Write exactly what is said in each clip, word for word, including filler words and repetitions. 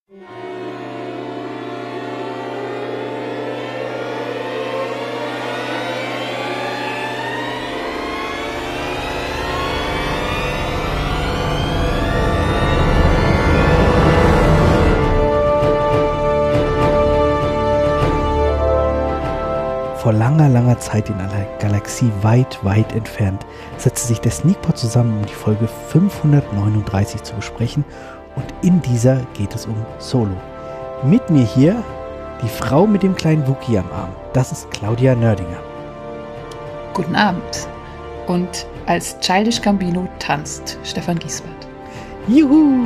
Vor langer, langer Zeit in einer Galaxie weit, weit entfernt setzte sich der Sneakpot zusammen, um die Folge fünfhundertneununddreißig zu besprechen, und in dieser geht es um Solo. Mit mir hier die Frau mit dem kleinen Wookie am Arm. Das ist Claudia Nördinger. Guten Abend. Und als Childish Gambino tanzt Stefan Giesbert. Juhu!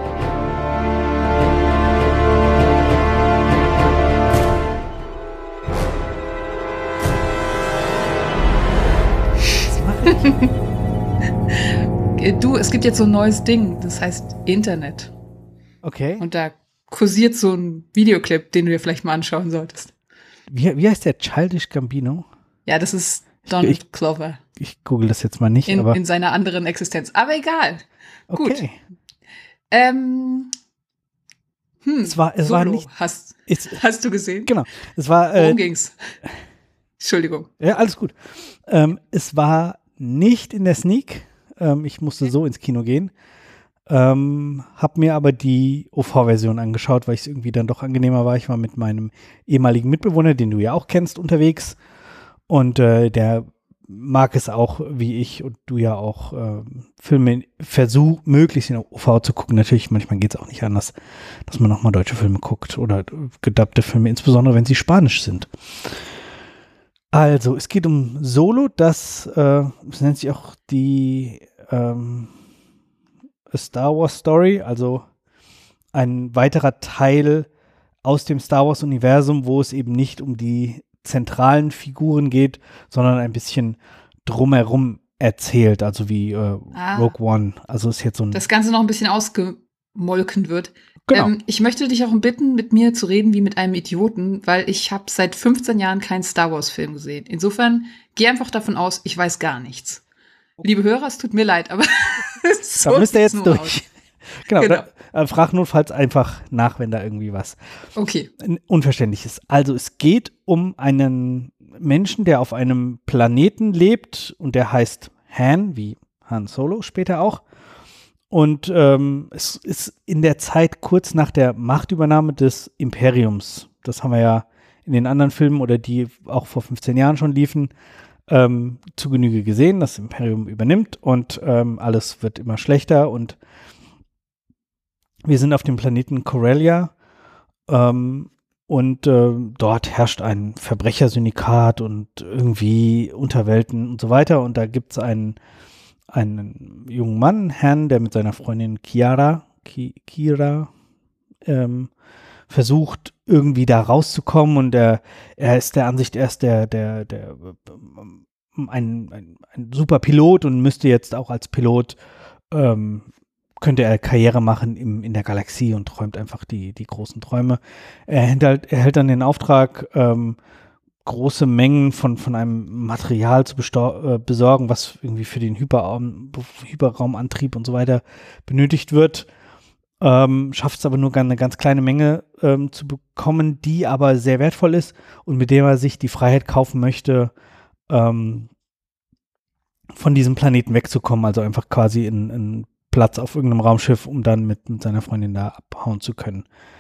Du, es gibt jetzt so ein neues Ding, das heißt Internet. Okay. Und da kursiert so ein Videoclip, den du dir vielleicht mal anschauen solltest. Wie, wie heißt der? Childish Gambino? Ja, das ist Donald ich, Glover. Ich google das jetzt mal nicht. In, aber in seiner anderen Existenz. Aber egal. Okay. Gut. Ähm, hm, es war, es Solo. war nicht. Hast, es, hast du gesehen? Genau. Es war. Worum äh, ging's? Entschuldigung. Ja, alles gut. Ähm, es war nicht in der Sneak. Ähm, ich musste so ins Kino gehen. Ähm, hab mir aber die O V-Version angeschaut, weil ich es irgendwie dann doch angenehmer war. Ich war mit meinem ehemaligen Mitbewohner, den du ja auch kennst, unterwegs. Und äh, der mag es auch, wie ich und du ja auch, äh, Filme versuch, möglichst in O V zu gucken. Natürlich, manchmal geht es auch nicht anders, dass man nochmal deutsche Filme guckt oder gedubbte Filme, insbesondere wenn sie spanisch sind. Also, es geht um Solo, das, äh, das nennt sich auch die ähm, A Star Wars Story, also ein weiterer Teil aus dem Star Wars Universum, wo es eben nicht um die zentralen Figuren geht, sondern ein bisschen drumherum erzählt, also wie äh, ah, Rogue One. Also ist jetzt so ein das Ganze noch ein bisschen ausgemolken wird. Genau. Ähm, ich möchte dich auch bitten, mit mir zu reden wie mit einem Idioten, weil ich habe seit fünfzehn Jahren keinen Star Wars Film gesehen. Insofern geh einfach davon aus, ich weiß gar nichts. Liebe Hörer, es tut mir leid, aber so da müsst ihr jetzt nur durch. Aus. Genau, Genau. Da, äh, frag notfalls einfach nach, wenn da irgendwie was Okay. unverständlich ist. Also es geht um einen Menschen, der auf einem Planeten lebt und der heißt Han, wie Han Solo später auch. Und ähm, es ist in der Zeit kurz nach der Machtübernahme des Imperiums. Das haben wir ja in den anderen Filmen oder die auch vor fünfzehn Jahren schon liefen, ähm, zu Genüge gesehen. Das Imperium übernimmt und ähm, alles wird immer schlechter und wir sind auf dem Planeten Corellia ähm, und äh, dort herrscht ein Verbrechersyndikat und irgendwie Unterwelten und so weiter. Und da gibt es einen, einen jungen Mann, Herrn, der mit seiner Freundin Kiara, Ki, Kira, ähm, versucht, irgendwie da rauszukommen. Und er, er ist der Ansicht, er ist der, der, der, ein, ein, ein super Pilot und müsste jetzt auch als Pilot ähm, könnte er Karriere machen im, in der Galaxie und träumt einfach die, die großen Träume. Er erhält, erhält dann den Auftrag, ähm, große Mengen von, von einem Material zu bestor- äh, besorgen, was irgendwie für den Hyperraum, Hyperraumantrieb und so weiter benötigt wird. Ähm, schafft es aber nur eine ganz kleine Menge ähm, zu bekommen, die aber sehr wertvoll ist und mit der er sich die Freiheit kaufen möchte, ähm, von diesem Planeten wegzukommen, also einfach quasi in, in Platz auf irgendeinem Raumschiff, um dann mit, mit seiner Freundin da abhauen zu können.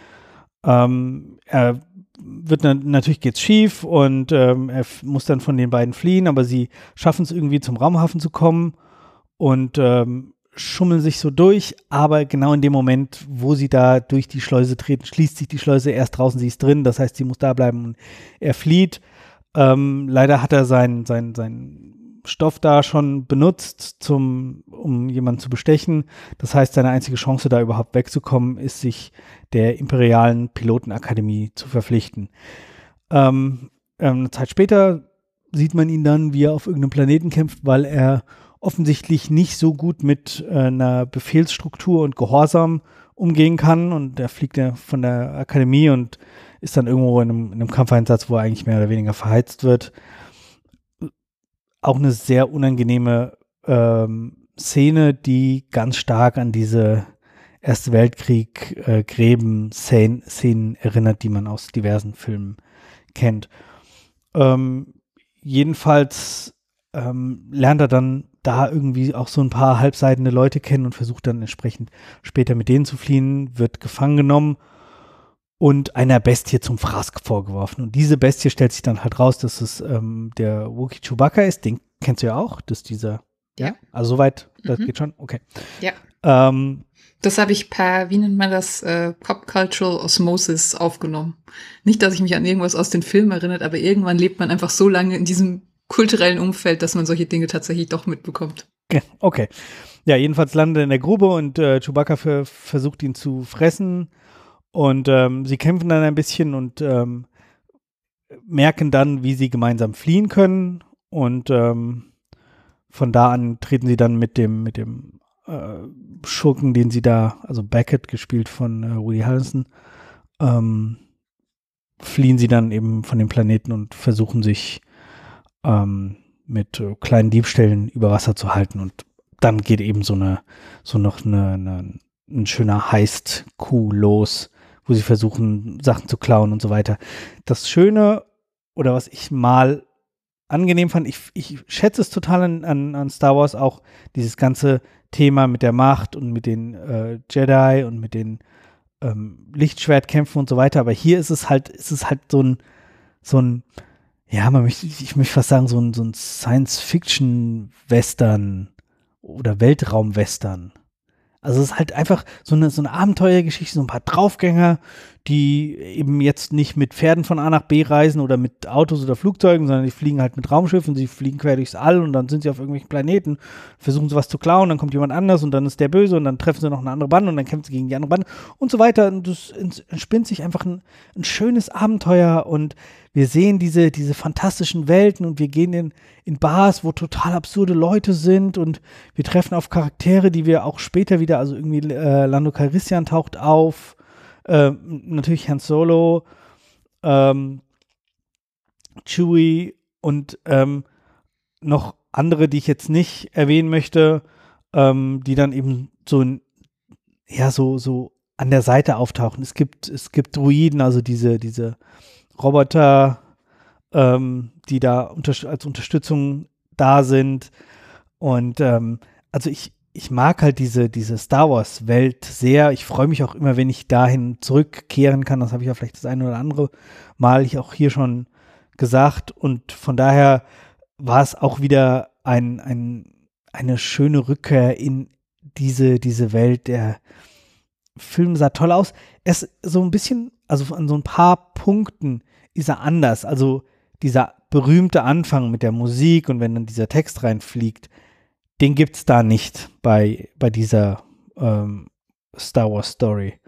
Ähm, er wird na, natürlich geht's schief und ähm, er f- muss dann von den beiden fliehen, aber sie schaffen es irgendwie zum Raumhafen zu kommen und ähm, schummeln sich so durch, aber genau in dem Moment, wo sie da durch die Schleuse treten, schließt sich die Schleuse erst draußen, sie ist drin, das heißt, sie muss da bleiben und er flieht. Ähm, leider hat er seinen sein, sein Stoff da schon benutzt, zum, um jemanden zu bestechen. Das heißt, seine einzige Chance, da überhaupt wegzukommen, ist, sich der imperialen Pilotenakademie zu verpflichten. Ähm, eine Zeit später sieht man ihn dann, wie er auf irgendeinem Planeten kämpft, weil er offensichtlich nicht so gut mit äh, einer Befehlsstruktur und Gehorsam umgehen kann. Und er fliegt ja von der Akademie und ist dann irgendwo in einem, in einem Kampfeinsatz, wo er eigentlich mehr oder weniger verheizt wird. Auch eine sehr unangenehme ähm, Szene, die ganz stark an diese Erste Weltkrieg, äh, Gräben, Szenen, Szenen erinnert, die man aus diversen Filmen kennt. Ähm, jedenfalls ähm, lernt er dann da irgendwie auch so ein paar halbseidene Leute kennen und versucht dann entsprechend später mit denen zu fliehen, wird gefangen genommen und einer Bestie zum Fraß vorgeworfen. Und diese Bestie stellt sich dann halt raus, dass es ähm, der Wookiee Chewbacca ist. Den kennst du ja auch, dass dieser, ja, ja? Also soweit, das mhm. geht schon? Okay. Ja. Ähm, das habe ich per, wie nennt man das, äh, Pop Cultural Osmosis aufgenommen. Nicht, dass ich mich an irgendwas aus den Filmen erinnert, aber irgendwann lebt man einfach so lange in diesem kulturellen Umfeld, dass man solche Dinge tatsächlich doch mitbekommt. Okay. Ja, jedenfalls landet er in der Grube und äh, Chewbacca für, versucht ihn zu fressen und ähm, sie kämpfen dann ein bisschen und ähm, merken dann, wie sie gemeinsam fliehen können und ähm, von da an treten sie dann mit dem mit dem äh, Schurken, den sie da, also Beckett, gespielt von äh, Woody Harrelson, ähm, fliehen sie dann eben von dem Planeten und versuchen sich ähm, mit äh, kleinen Diebstählen über Wasser zu halten und dann geht eben so eine, so noch eine, eine ein schöner Heist-Coup los, wo sie versuchen, Sachen zu klauen und so weiter. Das Schöne, oder was ich mal angenehm fand, ich, ich schätze es total an, an, an Star Wars auch, dieses ganze Thema mit der Macht und mit den äh, Jedi und mit den ähm, Lichtschwertkämpfen und so weiter, aber hier ist es halt, ist es halt so ein, so ein, ja, man möchte, ich möchte fast sagen, so ein, so ein Science-Fiction-Western oder Weltraum-Western. Also es ist halt einfach so eine, so eine Abenteuergeschichte, so ein paar Draufgänger, die eben jetzt nicht mit Pferden von A nach B reisen oder mit Autos oder Flugzeugen, sondern die fliegen halt mit Raumschiffen, sie fliegen quer durchs All und dann sind sie auf irgendwelchen Planeten, versuchen sie was zu klauen, dann kommt jemand anders und dann ist der böse und dann treffen sie noch eine andere Bande und dann kämpfen sie gegen die andere Bande und so weiter. Und das entspinnt sich einfach ein, ein schönes Abenteuer und wir sehen diese, diese fantastischen Welten und wir gehen in, in Bars, wo total absurde Leute sind und wir treffen auf Charaktere, die wir auch später wieder, also irgendwie äh, Lando Calrissian taucht auf, ähm, natürlich Han Solo, ähm, Chewie und ähm, noch andere, die ich jetzt nicht erwähnen möchte, ähm, die dann eben so, ja, so, so an der Seite auftauchen. Es gibt, es gibt Druiden, also diese, diese Roboter, ähm, die da unter- als Unterstützung da sind. Und ähm, also ich, ich mag halt diese, diese Star Wars-Welt sehr. Ich freue mich auch immer, wenn ich dahin zurückkehren kann. Das habe ich ja vielleicht das eine oder andere Mal ich auch hier schon gesagt. Und von daher war es auch wieder ein, ein, eine schöne Rückkehr in diese, diese Welt. Der Film sah toll aus. Er ist so ein bisschen, also an so ein paar Punkten ist er anders. Also dieser berühmte Anfang mit der Musik und wenn dann dieser Text reinfliegt, den gibt es da nicht bei, bei dieser ähm, Star Wars Story.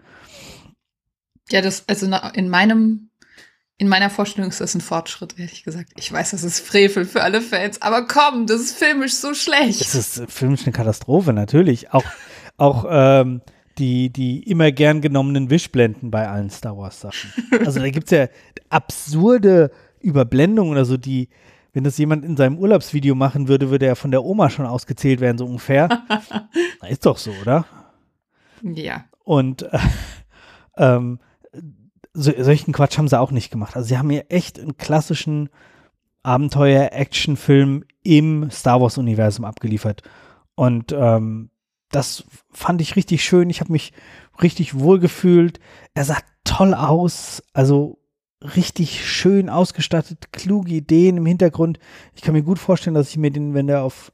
Ja, das, also in meinem, in meiner Vorstellung ist das ein Fortschritt, ehrlich gesagt. Ich weiß, das ist Frevel für alle Fans, aber komm, das ist filmisch so schlecht. Es ist filmisch eine Katastrophe, natürlich. Auch, auch ähm, die, die immer gern genommenen Wischblenden bei allen Star Wars Sachen. Also da gibt es ja absurde Überblendungen oder so, die, wenn das jemand in seinem Urlaubsvideo machen würde, würde er von der Oma schon ausgezählt werden, so ungefähr. Na, ist doch so, oder? Ja. Und äh, ähm, so, solchen Quatsch haben sie auch nicht gemacht. Also sie haben hier echt einen klassischen Abenteuer-Action-Film im Star Wars-Universum abgeliefert. Und ähm, das fand ich richtig schön. Ich habe mich richtig wohl gefühlt. Er sah toll aus. Also richtig schön ausgestattet, kluge Ideen im Hintergrund. Ich kann mir gut vorstellen, dass ich mir den, wenn der auf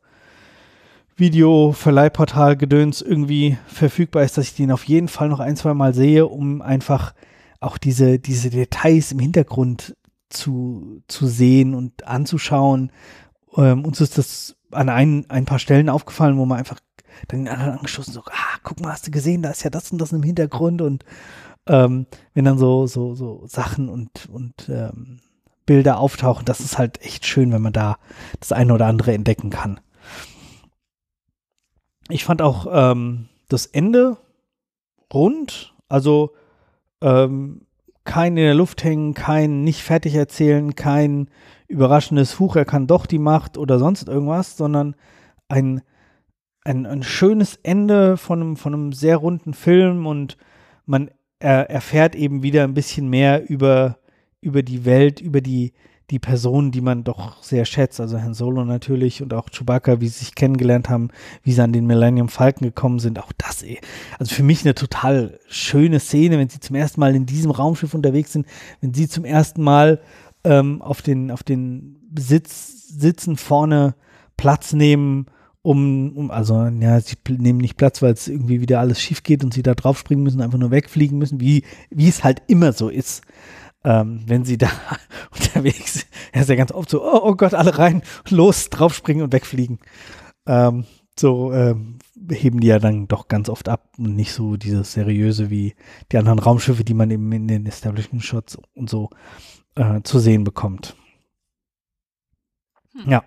Videoverleihportal Gedöns irgendwie verfügbar ist, dass ich den auf jeden Fall noch ein, zwei Mal sehe, um einfach auch diese, diese Details im Hintergrund zu, zu sehen und anzuschauen. Ähm, uns ist das an ein, ein paar Stellen aufgefallen, wo man einfach dann den anderen angestoßen so, ah, guck mal, hast du gesehen, da ist ja das und das im Hintergrund und ähm, wenn dann so, so, so Sachen und, und ähm, Bilder auftauchen, das ist halt echt schön, wenn man da das eine oder andere entdecken kann. Ich fand auch ähm, das Ende rund, also ähm, kein in der Luft hängen, kein nicht fertig erzählen, kein überraschendes Huch, er kann doch die Macht oder sonst irgendwas, sondern ein, ein, ein schönes Ende von einem, von einem sehr runden Film und man er, erfährt eben wieder ein bisschen mehr über, über die Welt, über die, die Personen, die man doch sehr schätzt. Also Han Solo natürlich und auch Chewbacca, wie sie sich kennengelernt haben, wie sie an den Millennium Falcon gekommen sind. Auch das, ey. Also für mich eine total schöne Szene, wenn sie zum ersten Mal in diesem Raumschiff unterwegs sind, wenn sie zum ersten Mal ähm, auf den, auf den Sitz, Sitzen vorne Platz nehmen, um, um, also, ja, sie nehmen nicht Platz, weil es irgendwie wieder alles schief geht und sie da drauf springen müssen, einfach nur wegfliegen müssen, wie, wie es halt immer so ist, ähm, wenn sie da unterwegs sind. Er ist ja ganz oft so, oh, oh Gott, alle rein, los, draufspringen und wegfliegen. Ähm, so ähm, heben die ja dann doch ganz oft ab und nicht so dieses seriöse wie die anderen Raumschiffe, die man eben in den Establishment Shots und so äh, zu sehen bekommt. Hm. Ja.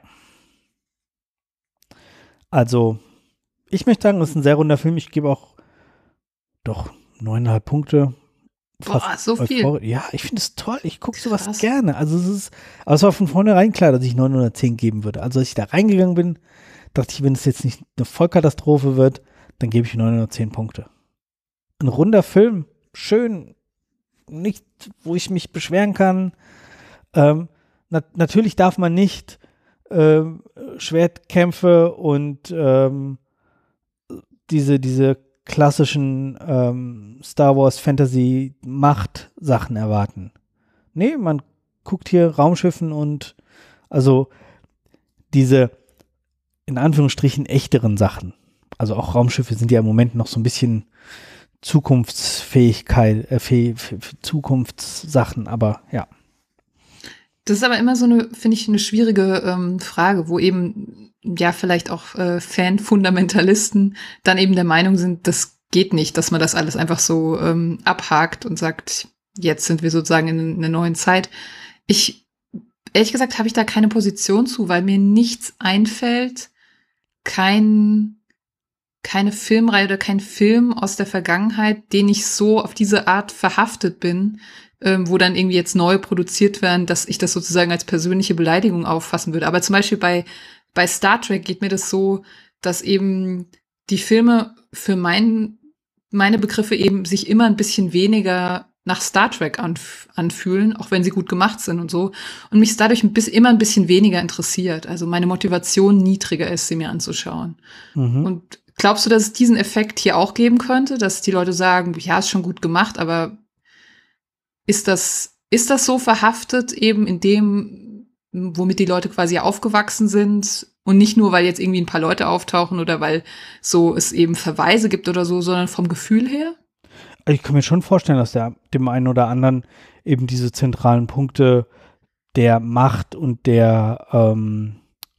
Also, ich möchte sagen, es ist ein sehr runder Film. Ich gebe auch doch neuneinhalb Punkte. Boah, so viel. Euphor- ja, ich finde es toll. Ich gucke sowas gerne. Also, es ist, aber es war von vornherein klar, dass ich neun oder zehn geben würde. Also, als ich da reingegangen bin, dachte ich, wenn es jetzt nicht eine Vollkatastrophe wird, dann gebe ich neun oder zehn Punkte. Ein runder Film, schön, nicht, wo ich mich beschweren kann. Ähm, na- natürlich darf man nicht Ähm, Schwertkämpfe und ähm, diese, diese klassischen ähm, Star Wars Fantasy Macht Sachen erwarten. Nee, man guckt hier Raumschiffen und also diese in Anführungsstrichen echteren Sachen. Also auch Raumschiffe sind ja im Moment noch so ein bisschen Zukunftsfähigkeit, äh, Fäh- Fäh- Zukunftssachen, aber ja. Das ist aber immer so eine, finde ich, eine schwierige ähm, Frage, wo eben ja vielleicht auch äh, Fan-Fundamentalisten dann eben der Meinung sind, das geht nicht, dass man das alles einfach so ähm, abhakt und sagt, jetzt sind wir sozusagen in einer neuen Zeit. Ich, ehrlich gesagt, habe ich da keine Position zu, weil mir nichts einfällt, kein, keine Filmreihe oder kein Film aus der Vergangenheit, den ich so auf diese Art verhaftet bin, Ähm, wo dann irgendwie jetzt neu produziert werden, dass ich das sozusagen als persönliche Beleidigung auffassen würde. Aber zum Beispiel bei, bei Star Trek geht mir das so, dass eben die Filme für mein, meine Begriffe eben sich immer ein bisschen weniger nach Star Trek anf- anfühlen, auch wenn sie gut gemacht sind und so. Und mich dadurch ein bisschen, immer ein bisschen weniger interessiert. Also meine Motivation niedriger ist, sie mir anzuschauen. Mhm. Und glaubst du, dass es diesen Effekt hier auch geben könnte, dass die Leute sagen, ja, ist schon gut gemacht, aber Ist das, ist das so verhaftet eben in dem, womit die Leute quasi aufgewachsen sind und nicht nur, weil jetzt irgendwie ein paar Leute auftauchen oder weil so es eben Verweise gibt oder so, sondern vom Gefühl her? Ich kann mir schon vorstellen, dass der dem einen oder anderen eben diese zentralen Punkte der Macht und der ähm,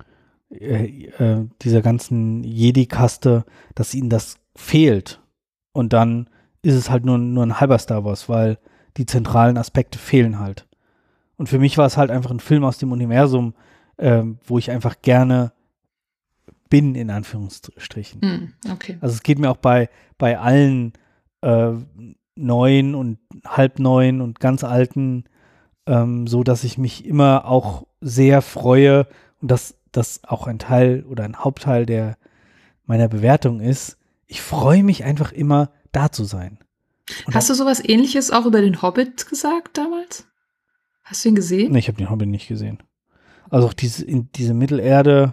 äh, äh, dieser ganzen Jedi-Kaste, dass ihnen das fehlt. Und dann ist es halt nur, nur ein halber Star Wars, weil die zentralen Aspekte fehlen halt. Und für mich war es halt einfach ein Film aus dem Universum, ähm, wo ich einfach gerne bin, in Anführungsstrichen. Mm, okay. Also es geht mir auch bei, bei allen äh, neuen und halbneuen und ganz alten ähm, so, dass ich mich immer auch sehr freue und dass das auch ein Teil oder ein Hauptteil der meiner Bewertung ist. Ich freue mich einfach immer, da zu sein. Und Hast du sowas Ähnliches auch über den Hobbit gesagt damals? Hast du ihn gesehen? Nee, ich habe den Hobbit nicht gesehen. Also auch diese, in diese Mittelerde,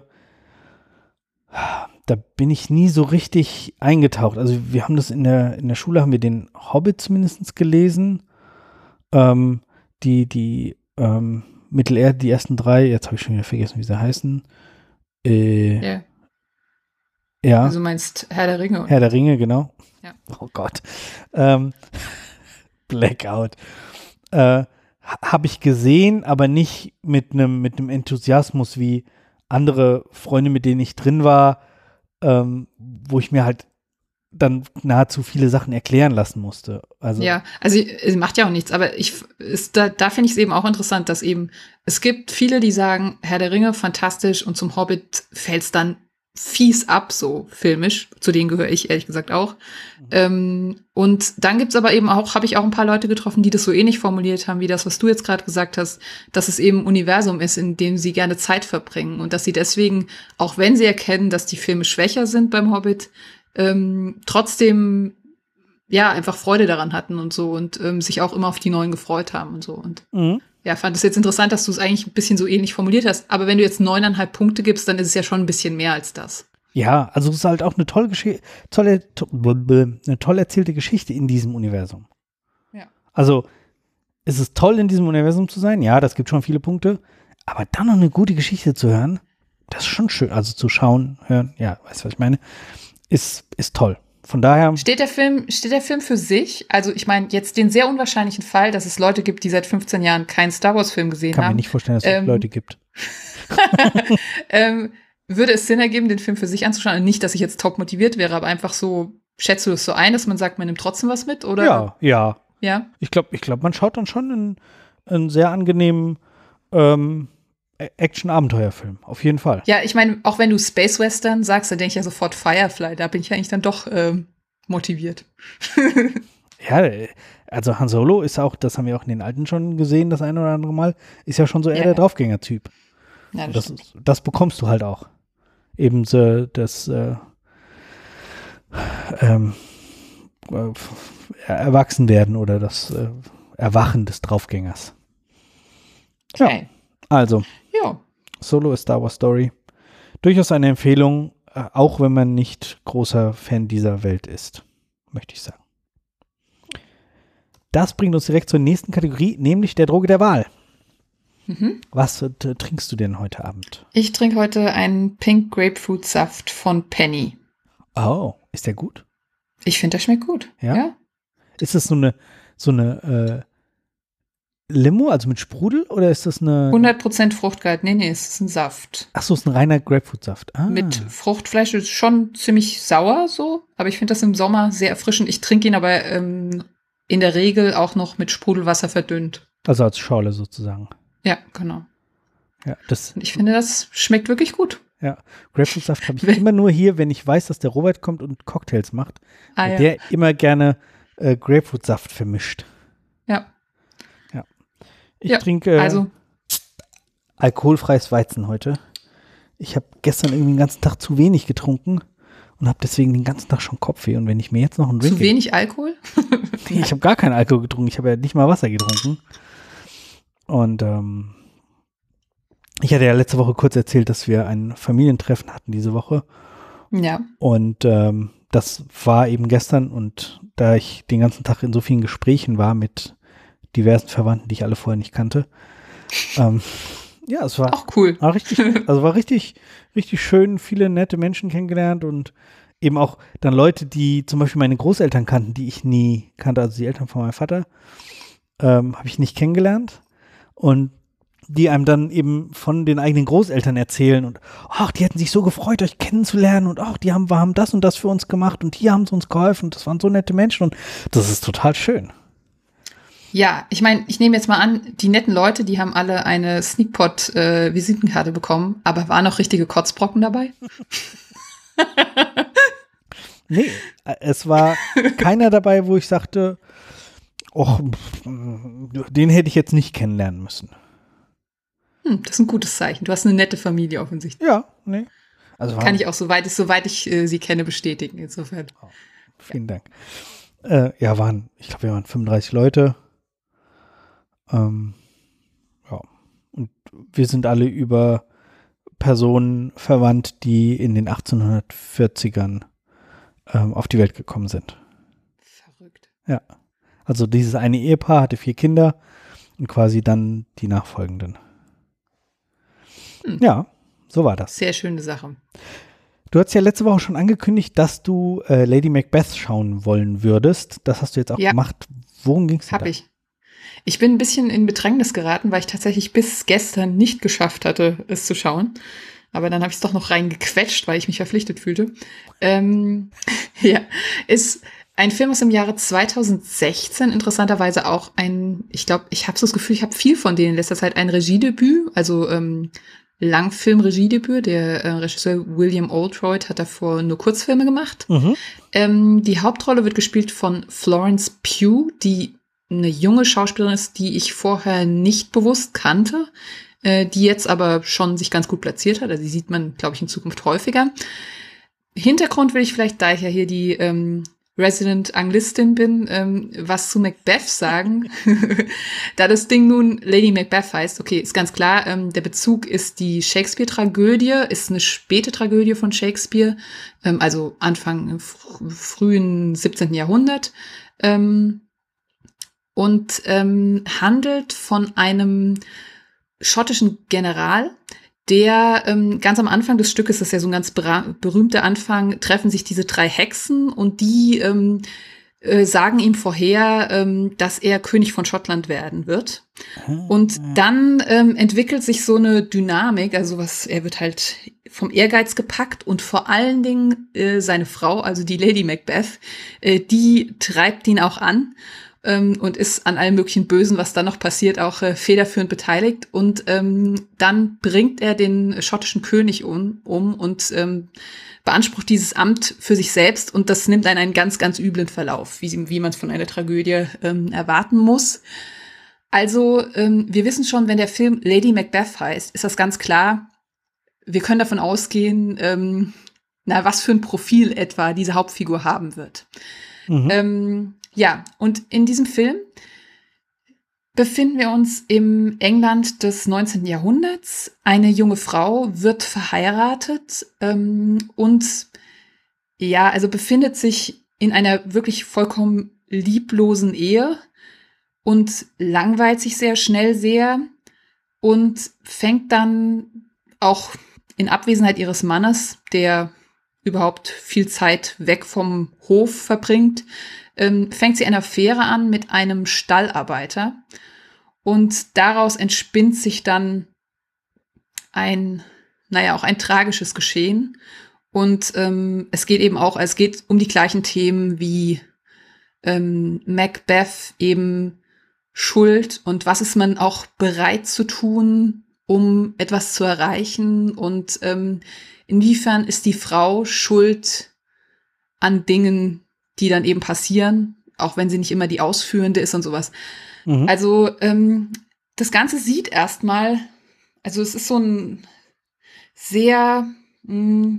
da bin ich nie so richtig eingetaucht. Also wir haben das in der, in der Schule, haben wir den Hobbit zumindest gelesen. Ähm, die, die ähm, Mittelerde, die ersten drei, jetzt habe ich schon wieder vergessen, wie sie heißen. Äh, Ja. Ja. Also du meinst Herr der Ringe. Herr der Ringe, genau. Ja. Oh Gott. Ähm, Blackout. Äh, habe ich gesehen, aber nicht mit einem mit einem Enthusiasmus wie andere Freunde, mit denen ich drin war, ähm, wo ich mir halt dann nahezu viele Sachen erklären lassen musste. Also, ja, also es macht ja auch nichts, aber ich ist, da, da finde ich es eben auch interessant, dass eben, es gibt viele, die sagen, Herr der Ringe, fantastisch, und zum Hobbit fällt es dann fies ab, so filmisch. Zu denen gehöre ich ehrlich gesagt auch. Mhm. Ähm, und dann gibt's aber eben auch, habe ich auch ein paar Leute getroffen, die das so ähnlich formuliert haben, wie das, was du jetzt gerade gesagt hast, dass es eben ein Universum ist, in dem sie gerne Zeit verbringen und dass sie deswegen, auch wenn sie erkennen, dass die Filme schwächer sind beim Hobbit, ähm, trotzdem ja einfach Freude daran hatten und so und ähm, sich auch immer auf die neuen gefreut haben und so. Und mhm. ja, fand es jetzt interessant, dass du es eigentlich ein bisschen so ähnlich formuliert hast. Aber wenn du jetzt neuneinhalb Punkte gibst, dann ist es ja schon ein bisschen mehr als das. Ja, also es ist halt auch eine tolle Geschichte, tolle, to eine toll erzählte Geschichte in diesem Universum. Ja. Also es ist toll, in diesem Universum zu sein. Ja, das gibt schon viele Punkte. Aber dann noch eine gute Geschichte zu hören, das ist schon schön. Also zu schauen, hören, ja, weißt du, was ich meine, ist, ist toll. Von daher. Steht der Film, steht der Film für sich? Also ich meine, jetzt den sehr unwahrscheinlichen Fall, dass es Leute gibt, die seit fünfzehn Jahren keinen Star-Wars-Film gesehen Kann haben. Kann mir nicht vorstellen, dass es ähm, Leute gibt. ähm, würde es Sinn ergeben, den Film für sich anzuschauen? Nicht, dass ich jetzt top motiviert wäre, aber einfach so, schätzt du das so ein, dass man sagt, man nimmt trotzdem was mit? Oder? Ja, ja. Ja? Ich glaube, ich glaub, man schaut dann schon einen, einen sehr angenehmen ähm, Action-Abenteuerfilm, auf jeden Fall. Ja, ich meine, auch wenn du Space Western sagst, dann denke ich ja sofort Firefly. Da bin ich eigentlich dann doch ähm, motiviert. Ja, also Han Solo ist auch, das haben wir auch in den Alten schon gesehen, das eine oder andere Mal, ist ja schon so eher ja, der ja. Draufgänger-Typ. Ja, das, das, das bekommst du halt auch. Eben so das äh, ähm, äh, Erwachsenwerden oder das äh, Erwachen des Draufgängers. Okay. Ja, also ja. Solo ist Star Wars Story. Durchaus eine Empfehlung, äh, auch wenn man nicht großer Fan dieser Welt ist, möchte ich sagen. Das bringt uns direkt zur nächsten Kategorie, nämlich der Droge der Wahl. Mhm. Was äh, trinkst du denn heute Abend? Ich trinke heute einen Pink Grapefruit Saft von Penny. Oh, ist der gut? Ich finde, der schmeckt gut. Ja? ja? Ist das so eine, so eine äh, Limo, also mit Sprudel, oder ist das eine hundert Prozent Fruchtgehalt. Nee, nee, es ist ein Saft. Ach so, es ist ein reiner Grapefruit-Saft. Ah. Mit Fruchtfleisch, ist schon ziemlich sauer so, aber ich finde das im Sommer sehr erfrischend. Ich trinke ihn aber ähm, in der Regel auch noch mit Sprudelwasser verdünnt. Also als Schorle sozusagen. Ja, genau. Ja, das, und ich finde, das schmeckt wirklich gut. Ja, Grapefruit-Saft habe ich immer nur hier, wenn ich weiß, dass der Robert kommt und Cocktails macht. Ah, ja. Der immer gerne äh, Grapefruit-Saft vermischt. Ja. Ja. Ich ja, trinke äh, also. alkoholfreies Weizen heute. Ich habe gestern irgendwie den ganzen Tag zu wenig getrunken und habe deswegen den ganzen Tag schon Kopfweh. Und wenn ich mir jetzt noch einen Drink... Zu wenig Alkohol? Nee, ich habe gar keinen Alkohol getrunken. Ich habe ja nicht mal Wasser getrunken. Und ähm, ich hatte ja letzte Woche kurz erzählt, dass wir ein Familientreffen hatten diese Woche. Ja. Und ähm, das war eben gestern. Und da ich den ganzen Tag in so vielen Gesprächen war mit diversen Verwandten, die ich alle vorher nicht kannte, ähm, ja, es war auch cool. War richtig, also war richtig, richtig schön, viele nette Menschen kennengelernt und eben auch dann Leute, die zum Beispiel meine Großeltern kannten, die ich nie kannte, also die Eltern von meinem Vater, ähm, habe ich nicht kennengelernt. Und die einem dann eben von den eigenen Großeltern erzählen und ach, die hätten sich so gefreut, euch kennenzulernen und ach, die haben, haben das und das für uns gemacht und hier haben sie uns geholfen und das waren so nette Menschen und das ist total schön. Ja, ich meine, ich nehme jetzt mal an, die netten Leute, die haben alle eine Sneakpot-Visitenkarte äh, bekommen, aber waren noch richtige Kotzbrocken dabei? Nee, es war keiner dabei, wo ich sagte, och, den hätte ich jetzt nicht kennenlernen müssen. Hm, das ist ein gutes Zeichen. Du hast eine nette Familie offensichtlich. Ja, nee. Also kann ich auch, soweit ich, soweit ich äh, sie kenne, bestätigen. Insofern. Oh, vielen ja. Dank. Äh, ja, waren, ich glaube, wir waren fünfunddreißig Leute. Ähm, ja. Und wir sind alle über Personen verwandt, die in den achtzehnhundertvierzigern ähm, auf die Welt gekommen sind. Verrückt. Ja. Also dieses eine Ehepaar hatte vier Kinder und quasi dann die Nachfolgenden. Hm. Ja, so war das. Sehr schöne Sache. Du hast ja letzte Woche schon angekündigt, dass du äh, Lady Macbeth schauen wollen würdest. Das hast du jetzt auch ja. gemacht. Worum ging es? Hab da? ich. Ich bin ein bisschen in Bedrängnis geraten, weil ich tatsächlich bis gestern nicht geschafft hatte, es zu schauen. Aber dann habe ich es doch noch reingequetscht, weil ich mich verpflichtet fühlte. Ähm, ja, ist ein Film aus dem Jahre zweitausendsechzehn, interessanterweise auch ein, ich glaube, ich habe so das Gefühl, ich habe viel von denen in letzter Zeit ein Regiedebüt, also ähm, Langfilm-Regiedebüt. Der äh, Regisseur William Oldroyd hat davor nur Kurzfilme gemacht. Mhm. Ähm, die Hauptrolle wird gespielt von Florence Pugh, die eine junge Schauspielerin ist, die ich vorher nicht bewusst kannte, äh, die jetzt aber schon sich ganz gut platziert hat. Also die sieht man, glaube ich, in Zukunft häufiger. Hintergrund will ich vielleicht, da ich ja hier die ähm, Resident Anglistin bin, ähm, was zu Macbeth sagen. Da das Ding nun Lady Macbeth heißt, okay, ist ganz klar, ähm, der Bezug ist die Shakespeare-Tragödie, ist eine späte Tragödie von Shakespeare, ähm, also Anfang fr- frühen siebzehnten. Jahrhundert, ähm, und ähm, handelt von einem schottischen General, der ähm, ganz am Anfang des Stückes, das ist ja so ein ganz bera- berühmter Anfang, treffen sich diese drei Hexen und die ähm, äh, sagen ihm vorher, ähm, dass er König von Schottland werden wird. Und dann ähm, entwickelt sich so eine Dynamik, also was, er wird halt vom Ehrgeiz gepackt und vor allen Dingen äh, seine Frau, also die Lady Macbeth, äh, die treibt ihn auch an ähm, und ist an allem möglichen Bösen, was dann noch passiert, auch äh, federführend beteiligt. Und ähm, dann bringt er den schottischen König um, um und ähm, beansprucht dieses Amt für sich selbst. Und das nimmt einen einen ganz, ganz üblen Verlauf, wie, wie man es von einer Tragödie ähm, erwarten muss. Also, ähm, wir wissen schon, wenn der Film Lady Macbeth heißt, ist das ganz klar. Wir können davon ausgehen, ähm, na, was für ein Profil etwa diese Hauptfigur haben wird. Mhm. Ähm, ja, und in diesem Film befinden wir uns im England des neunzehnten. Jahrhunderts. Eine junge Frau wird verheiratet ähm, und ja, also befindet sich in einer wirklich vollkommen lieblosen Ehe und langweilt sich sehr schnell sehr und fängt dann auch in Abwesenheit ihres Mannes, der überhaupt viel Zeit weg vom Hof verbringt, ähm, fängt sie eine Affäre an mit einem Stallarbeiter. Und daraus entspinnt sich dann ein, naja, auch ein tragisches Geschehen. Und ähm, es geht eben auch, es geht um die gleichen Themen wie ähm, Macbeth, eben Schuld und was ist man auch bereit zu tun, um etwas zu erreichen und ähm, inwiefern ist die Frau schuld an Dingen, die dann eben passieren, auch wenn sie nicht immer die Ausführende ist und sowas. Mhm. Also ähm, das Ganze sieht erstmal, also es ist so ein sehr mh,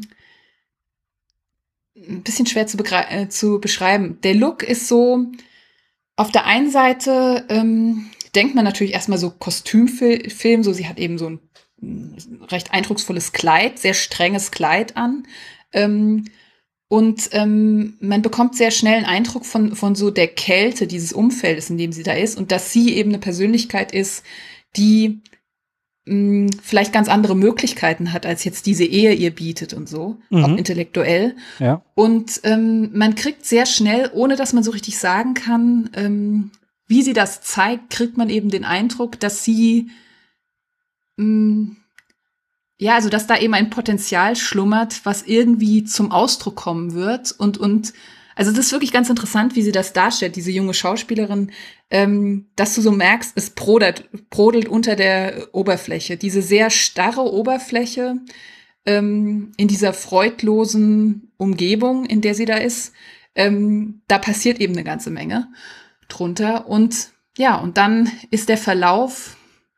ein bisschen schwer zu, begre- äh, zu beschreiben. Der Look ist so, auf der einen Seite ähm, denkt man natürlich erstmal so Kostümfilm, so sie hat eben so ein mm, recht eindrucksvolles Kleid, sehr strenges Kleid an. Ähm, und ähm, man bekommt sehr schnell einen Eindruck von, von so der Kälte dieses Umfeldes, in dem sie da ist. Und dass sie eben eine Persönlichkeit ist, die mh, vielleicht ganz andere Möglichkeiten hat, als jetzt diese Ehe ihr bietet und so, auch Mhm. intellektuell. Ja. Und ähm, man kriegt sehr schnell, ohne dass man so richtig sagen kann, ähm, wie sie das zeigt, kriegt man eben den Eindruck, dass sie, mh, ja, also dass da eben ein Potenzial schlummert, was irgendwie zum Ausdruck kommen wird. Und, und also das ist wirklich ganz interessant, wie sie das darstellt, diese junge Schauspielerin, ähm, dass du so merkst, es brodert, brodelt unter der Oberfläche. Diese sehr starre Oberfläche, ähm, in dieser freudlosen Umgebung, in der sie da ist, ähm, da passiert eben eine ganze Menge drunter. Und ja, und dann ist der Verlauf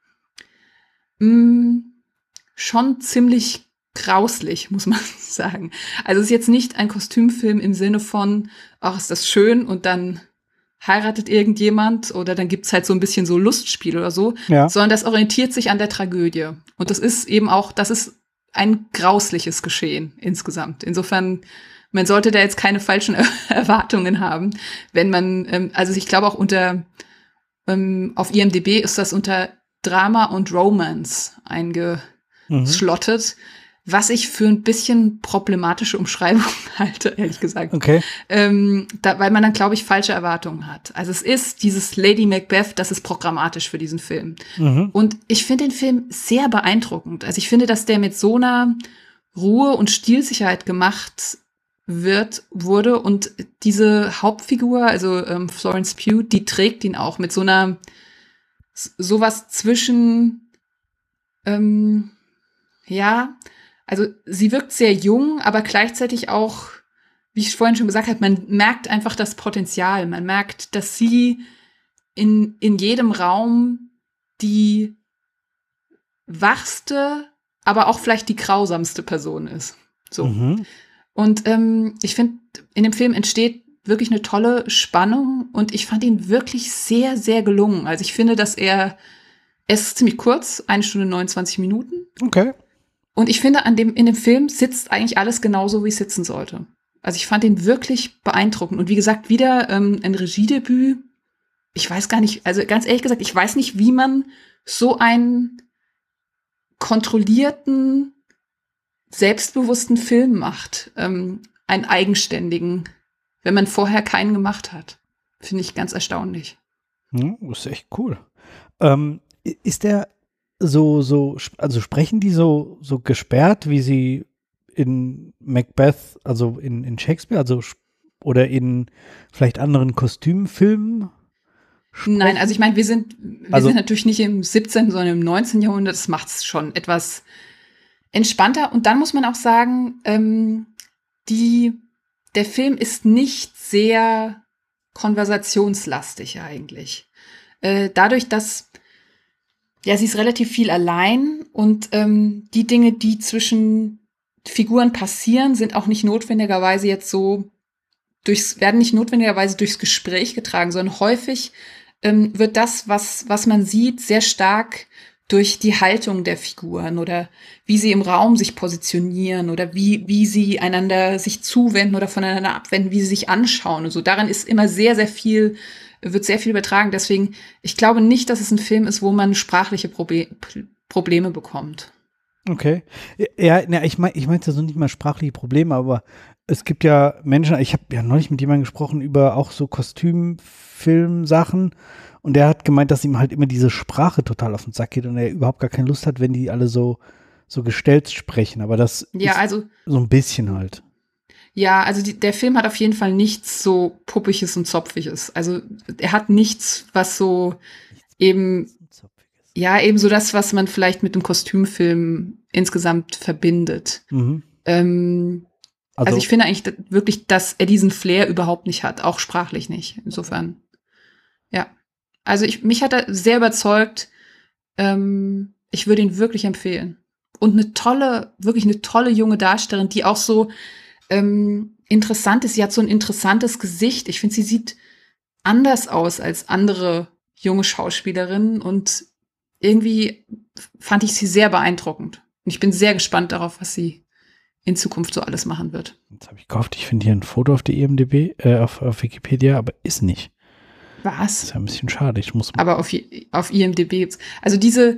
mh, schon ziemlich grauslich, muss man sagen. Also es ist jetzt nicht ein Kostümfilm im Sinne von, ach, ist das schön und dann heiratet irgendjemand oder dann gibt's halt so ein bisschen so Lustspiel oder so, Ja. sondern das orientiert sich an der Tragödie. Und das ist eben auch, das ist ein grausliches Geschehen insgesamt. Insofern, man sollte da jetzt keine falschen Erwartungen haben, wenn man, ähm, also ich glaube auch unter, ähm, auf I M D B ist das unter Drama und Romance eingeschlottet, mhm. was ich für ein bisschen problematische Umschreibung halte, ehrlich gesagt. Okay. Ähm, da, weil man dann, glaube ich, falsche Erwartungen hat. Also es ist dieses Lady Macbeth, das ist programmatisch für diesen Film. Mhm. Und ich finde den Film sehr beeindruckend. Also ich finde, dass der mit so einer Ruhe und Stilsicherheit gemacht wird, wurde. Und diese Hauptfigur, also ähm, Florence Pugh, die trägt ihn auch mit so einer, sowas zwischen, ähm, Ja, also sie wirkt sehr jung, aber gleichzeitig auch, wie ich vorhin schon gesagt habe, man merkt einfach das Potenzial. Man merkt, dass sie in, in jedem Raum die wachste, aber auch vielleicht die grausamste Person ist. So. Mhm. Und ähm, ich finde, in dem Film entsteht wirklich eine tolle Spannung und ich fand ihn wirklich sehr, sehr gelungen. Also ich finde, dass er, er ist ziemlich kurz, eine Stunde neunundzwanzig Minuten. Okay. Und ich finde, an dem, in dem Film sitzt eigentlich alles genauso, wie es sitzen sollte. Also ich fand ihn wirklich beeindruckend. Und wie gesagt, wieder ähm, ein Regiedebüt. Ich weiß gar nicht, also ganz ehrlich gesagt, ich weiß nicht, wie man so einen kontrollierten, selbstbewussten Film macht. Ähm, einen eigenständigen, wenn man vorher keinen gemacht hat. Finde ich ganz erstaunlich. Ja, ist echt cool. Ähm, ist der so, so, also sprechen die so, so gesperrt, wie sie in Macbeth, also in, in Shakespeare, also oder in vielleicht anderen Kostümfilmen sprechen? Nein, also ich meine, wir sind, wir Also, sind natürlich nicht im siebzehnten, sondern im neunzehnten Jahrhundert. Das macht es schon etwas entspannter. Und dann muss man auch sagen, ähm, die, der Film ist nicht sehr konversationslastig eigentlich. Äh, dadurch, dass ja, sie ist relativ viel allein und ähm, die Dinge, die zwischen Figuren passieren, sind auch nicht notwendigerweise jetzt so durchs, werden nicht notwendigerweise durchs Gespräch getragen, sondern häufig ähm, wird das, was, was man sieht, sehr stark durch die Haltung der Figuren oder wie sie im Raum sich positionieren oder wie, wie sie einander sich zuwenden oder voneinander abwenden, wie sie sich anschauen und so. Daran ist immer sehr, sehr viel, wird sehr viel übertragen. Deswegen, ich glaube nicht, dass es ein Film ist, wo man sprachliche Probe- Probleme bekommt. okay. Ja, na, ich meine, ich meinte so nicht mal sprachliche Probleme, aber es gibt ja Menschen, ich habe ja neulich mit jemandem gesprochen über auch so Kostümfilmsachen und der hat gemeint, dass ihm halt immer diese Sprache total auf den Sack geht und er überhaupt gar keine Lust hat, wenn die alle so, so gestellt sprechen, aber das Ja, ist also so ein bisschen halt. Ja, also die, der Film hat auf jeden Fall nichts so Puppiges und Zopfiges. Also er hat nichts, was so eben, ja, eben so das, was man vielleicht mit dem Kostümfilm insgesamt verbindet. Mhm. Ähm, also, Also, ich finde eigentlich da- wirklich, dass er diesen Flair überhaupt nicht hat, auch sprachlich nicht. Insofern, ja. Also ich, mich hat er sehr überzeugt. Ähm, ich würde ihn wirklich empfehlen. Und eine tolle, wirklich eine tolle junge Darstellerin, die auch so ähm, interessant ist. Sie hat so ein interessantes Gesicht. Ich finde, sie sieht anders aus als andere junge Schauspielerinnen und irgendwie fand ich sie sehr beeindruckend. Und ich bin sehr gespannt darauf, was sie in Zukunft so alles machen wird. jetzt habe ich gehofft, ich finde hier ein Foto auf der I M D B, äh, auf, auf Wikipedia, aber ist nicht. Das Was? ist ja ein bisschen schade. Ich muss Aber auf, auf I M D B gibt's. Also diese,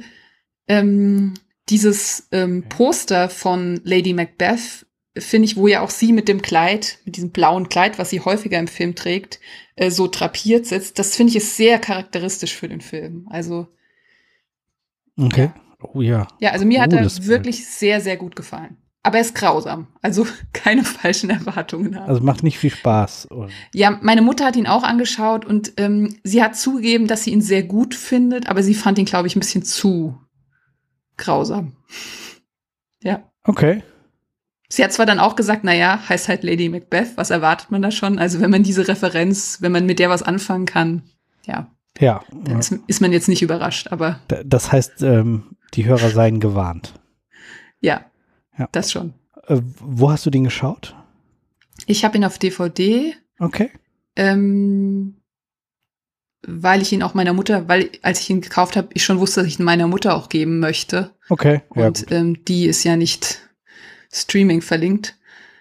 ähm, dieses ähm, Poster von Lady Macbeth, finde ich, wo ja auch sie mit dem Kleid, mit diesem blauen Kleid, was sie häufiger im Film trägt, äh, so drapiert sitzt, das finde ich ist sehr charakteristisch für den Film. Also okay. Ja. Oh ja. Ja, also mir hat er Cooles wirklich Bild. sehr, sehr gut gefallen. Aber er ist grausam. Also keine falschen Erwartungen haben. Also macht nicht viel Spaß. Oder? Ja, meine Mutter hat ihn auch angeschaut und ähm, sie hat zugegeben, dass sie ihn sehr gut findet, aber sie fand ihn, glaube ich, ein bisschen zu grausam. Ja. Okay. Sie hat zwar dann auch gesagt, na ja, heißt halt Lady Macbeth, was erwartet man da schon? Also wenn man diese Referenz, wenn man mit der was anfangen kann, ja, Ja. dann ist, ist man jetzt nicht überrascht, aber D- Das heißt, ähm, die Hörer seien gewarnt. ja, Ja. das schon. Äh, wo hast du den geschaut? Ich habe ihn auf D V D, Okay. ähm, weil ich ihn auch meiner Mutter, weil als ich ihn gekauft habe, ich schon wusste, dass ich ihn meiner Mutter auch geben möchte. Okay. Ja, Und gut. ähm, die ist ja nicht Streaming verlinkt.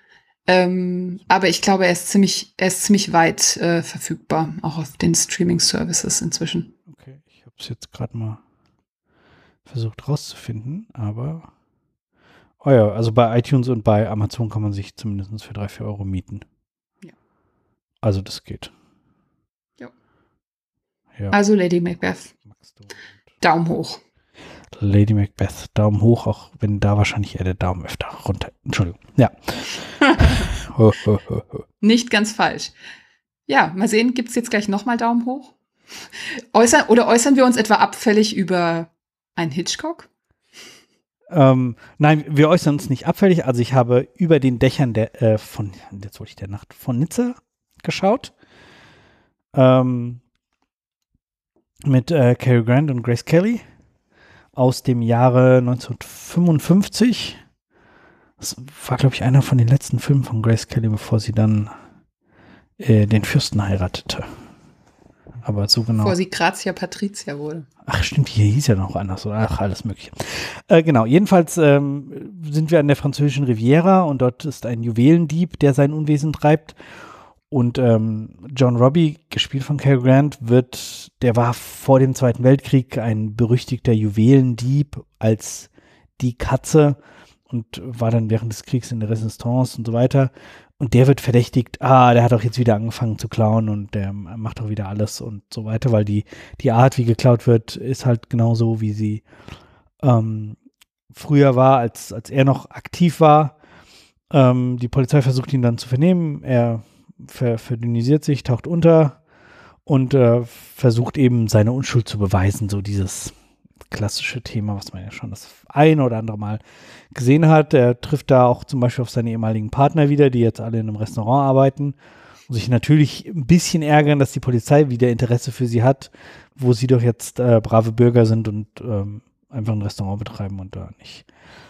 Ähm, aber ich glaube, er ist ziemlich, er ist ziemlich weit äh, verfügbar, auch auf den Streaming-Services inzwischen. Okay. Ich habe es jetzt gerade mal versucht rauszufinden, aber oh ja, also bei iTunes und bei Amazon kann man sich zumindest für drei, vier Euro mieten. Ja. Also das geht. Ja. Ja. Also Lady Macbeth, Magst du? Daumen hoch. Lady Macbeth, Daumen hoch, auch wenn da wahrscheinlich eher der Daumen öfter runter. Entschuldigung. Ja. ho, ho, ho, ho. Nicht ganz falsch. Ja, mal sehen, gibt's jetzt gleich nochmal Daumen hoch? Äußern, oder äußern wir uns etwa abfällig über einen Hitchcock? Ähm, nein, wir äußern uns nicht abfällig. Also ich habe über den Dächern der, äh, von, jetzt wollte ich der Nacht, von Nizza geschaut. Ähm, mit äh, Cary Grant und Grace Kelly aus dem Jahre neunzehnhundertfünfundfünfzig. Das war, glaube ich, einer von den letzten Filmen von Grace Kelly, bevor sie dann äh, den Fürsten heiratete. Aber so genau. Bevor sie Grazia Patricia wurde. Ach stimmt, hier hieß ja noch anders. Oder? Ach, alles mögliche. Äh, genau, jedenfalls ähm, sind wir an der französischen Riviera und dort ist ein Juwelendieb, der sein Unwesen treibt. Und ähm, John Robbie, gespielt von Cary Grant, wird, der war vor dem Zweiten Weltkrieg ein berüchtigter Juwelendieb als die Katze und war dann während des Kriegs in der Resistance und so weiter. Und der wird verdächtigt, ah, der hat auch jetzt wieder angefangen zu klauen und der macht auch wieder alles und so weiter, weil die, die Art, wie geklaut wird, ist halt genauso, wie sie ähm, früher war, als, als er noch aktiv war. Ähm, die Polizei versucht ihn dann zu vernehmen, er ver verdünnisiert sich, taucht unter und äh, versucht eben seine Unschuld zu beweisen, so dieses klassische Thema, was man ja schon das ein oder andere Mal gesehen hat. Er trifft da auch zum Beispiel auf seine ehemaligen Partner wieder, die jetzt alle in einem Restaurant arbeiten und sich natürlich ein bisschen ärgern, dass die Polizei wieder Interesse für sie hat, wo sie doch jetzt äh, brave Bürger sind und ähm, einfach ein Restaurant betreiben und da nicht.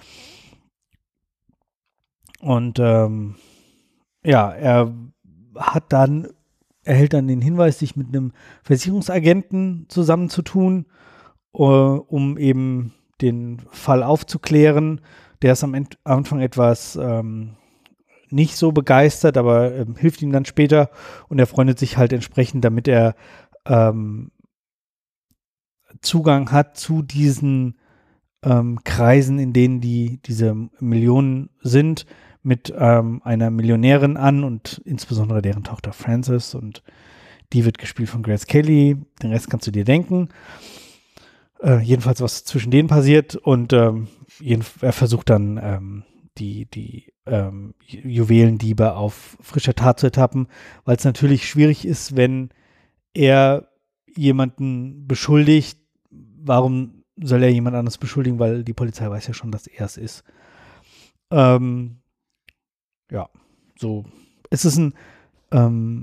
Und ähm, ja, er hat dann, erhält dann den Hinweis, sich mit einem Versicherungsagenten zusammenzutun, Uh, um eben den Fall aufzuklären. Der ist am Ent Anfang etwas ähm, nicht so begeistert, aber ähm, hilft ihm dann später und er freundet sich halt entsprechend, damit er ähm, Zugang hat zu diesen ähm, Kreisen, in denen die diese Millionen sind, mit ähm, einer Millionärin an und insbesondere deren Tochter Frances, und die wird gespielt von Grace Kelly. Den Rest kannst du dir denken. Äh, jedenfalls, was zwischen denen passiert, und ähm, jeden, er versucht dann ähm, die, die ähm, Juwelendiebe auf frischer Tat zu ertappen, weil es natürlich schwierig ist, wenn er jemanden beschuldigt. Warum soll er jemand anderes beschuldigen, weil die Polizei weiß ja schon, dass er es ist. Ähm, ja, so. Es ist ein, ähm,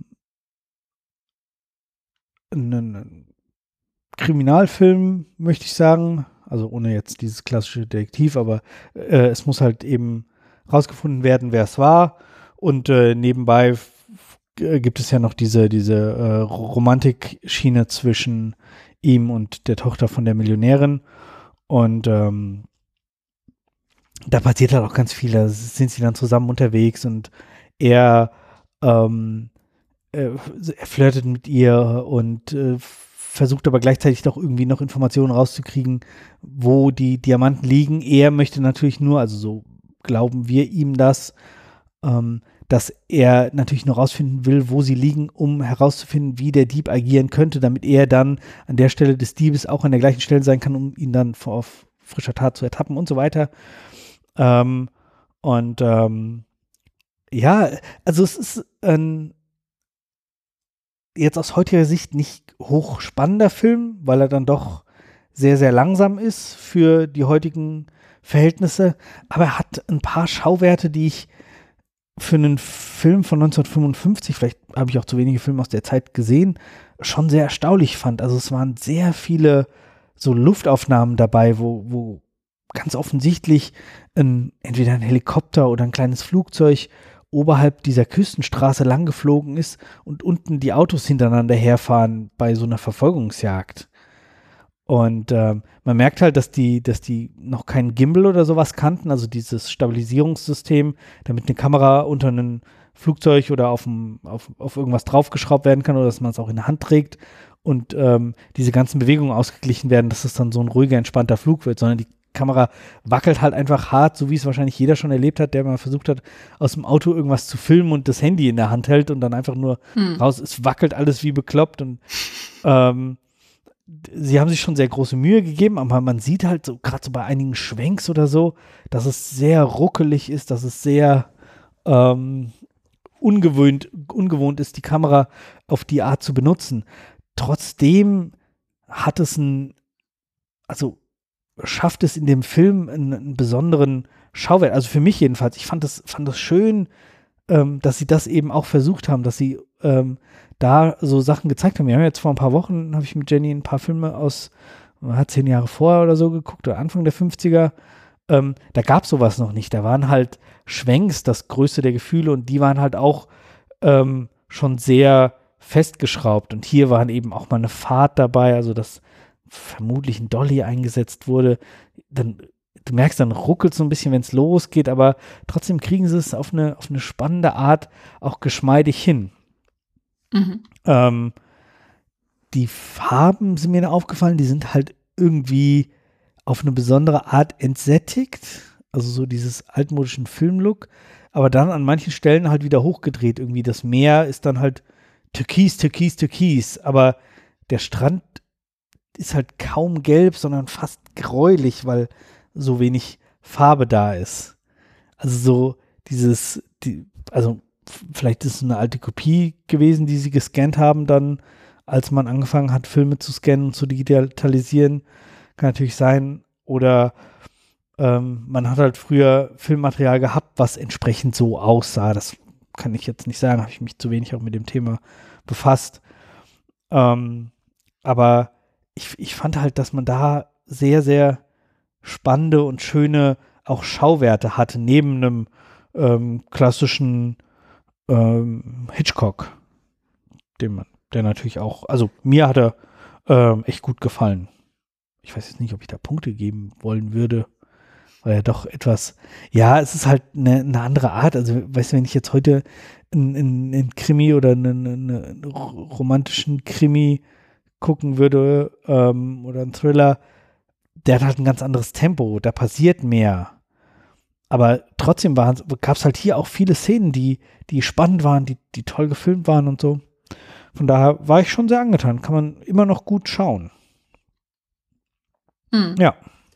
ein, ein Kriminalfilm, möchte ich sagen, also ohne jetzt dieses klassische Detektiv, aber äh, es muss halt eben rausgefunden werden, wer es war, und äh, nebenbei äh, gibt es ja noch diese, diese äh, Romantikschiene zwischen ihm und der Tochter von der Millionärin, und ähm, da passiert halt auch ganz viel, da sind sie dann zusammen unterwegs und er, ähm, äh, er flirtet mit ihr und äh, versucht aber gleichzeitig doch irgendwie noch Informationen rauszukriegen, wo die Diamanten liegen. Er möchte natürlich nur, also so glauben wir ihm das, ähm, dass er natürlich nur rausfinden will, wo sie liegen, um herauszufinden, wie der Dieb agieren könnte, damit er dann an der Stelle des Diebes auch an der gleichen Stelle sein kann, um ihn dann auf frischer Tat zu ertappen und so weiter. Ähm, und ähm, ja, also es ist ein jetzt aus heutiger Sicht nicht hochspannender Film, weil er dann doch sehr, sehr langsam ist für die heutigen Verhältnisse. Aber er hat ein paar Schauwerte, die ich für einen Film von neunzehnhundertfünfundfünfzig, vielleicht habe ich auch zu wenige Filme aus der Zeit gesehen, schon sehr erstaunlich fand. Also es waren sehr viele so Luftaufnahmen dabei, wo, wo ganz offensichtlich ein, entweder ein Helikopter oder ein kleines Flugzeug oberhalb dieser Küstenstraße lang geflogen ist und unten die Autos hintereinander herfahren bei so einer Verfolgungsjagd. Und ähm, man merkt halt, dass die, dass die noch keinen Gimbal oder sowas kannten, also dieses Stabilisierungssystem, damit eine Kamera unter einem Flugzeug oder auf, ein, auf, auf irgendwas draufgeschraubt werden kann oder dass man es auch in der Hand trägt und ähm, diese ganzen Bewegungen ausgeglichen werden, dass es dann so ein ruhiger, entspannter Flug wird, sondern die Kamera wackelt halt einfach hart, so wie es wahrscheinlich jeder schon erlebt hat, der mal versucht hat, aus dem Auto irgendwas zu filmen und das Handy in der Hand hält und dann einfach nur hm. raus, es wackelt alles wie bekloppt, und ähm, sie haben sich schon sehr große Mühe gegeben, aber man sieht halt so, gerade so bei einigen Schwenks oder so, dass es sehr ruckelig ist, dass es sehr ähm, ungewöhnt, ungewohnt ist, die Kamera auf die Art zu benutzen. Trotzdem hat es ein, also schafft es in dem Film einen, einen besonderen Schauwert. Also für mich jedenfalls. Ich fand das, fand das schön, ähm, dass sie das eben auch versucht haben, dass sie ähm, da so Sachen gezeigt haben. Wir haben jetzt vor ein paar Wochen, habe ich mit Jenny ein paar Filme aus, hat zehn Jahre vorher oder so geguckt, oder Anfang der fünfziger. Ähm, da gab es sowas noch nicht. Da waren halt Schwenks das Größte der Gefühle und die waren halt auch ähm, schon sehr festgeschraubt. Und hier waren eben auch mal eine Fahrt dabei, also dass vermutlich ein Dolly eingesetzt wurde. Dann, du merkst, dann ruckelt es so ein bisschen, wenn es losgeht, aber trotzdem kriegen sie es auf eine, auf eine spannende Art auch geschmeidig hin. Mhm. Ähm, die Farben sind mir aufgefallen, die sind halt irgendwie auf eine besondere Art entsättigt, also so dieses altmodischen Filmlook, aber dann an manchen Stellen halt wieder hochgedreht. Irgendwie das Meer ist dann halt türkis, türkis, türkis, aber der Strand ist halt kaum gelb, sondern fast gräulich, weil so wenig Farbe da ist. Also so dieses, die, also vielleicht ist es eine alte Kopie gewesen, die sie gescannt haben dann, als man angefangen hat, Filme zu scannen und zu digitalisieren. Kann natürlich sein. Oder ähm, man hat halt früher Filmmaterial gehabt, was entsprechend so aussah. Das kann ich jetzt nicht sagen, habe ich mich zu wenig auch mit dem Thema befasst. Ähm, aber ich, ich fand halt, dass man da sehr, sehr spannende und schöne auch Schauwerte hatte, neben einem ähm, klassischen ähm, Hitchcock, den man, der natürlich auch, also mir hat er ähm, echt gut gefallen. Ich weiß jetzt nicht, ob ich da Punkte geben wollen würde, weil er doch etwas, ja, es ist halt eine, eine andere Art. Also, weißt du, wenn ich jetzt heute einen, einen Krimi oder einen, einen romantischen Krimi gucken würde ähm, oder einen Thriller, der hat halt ein ganz anderes Tempo, da passiert mehr. Aber trotzdem gab es halt hier auch viele Szenen, die, die spannend waren, die, die toll gefilmt waren und so. Von daher war ich schon sehr angetan. Kann man immer noch gut schauen. Hm. Ja.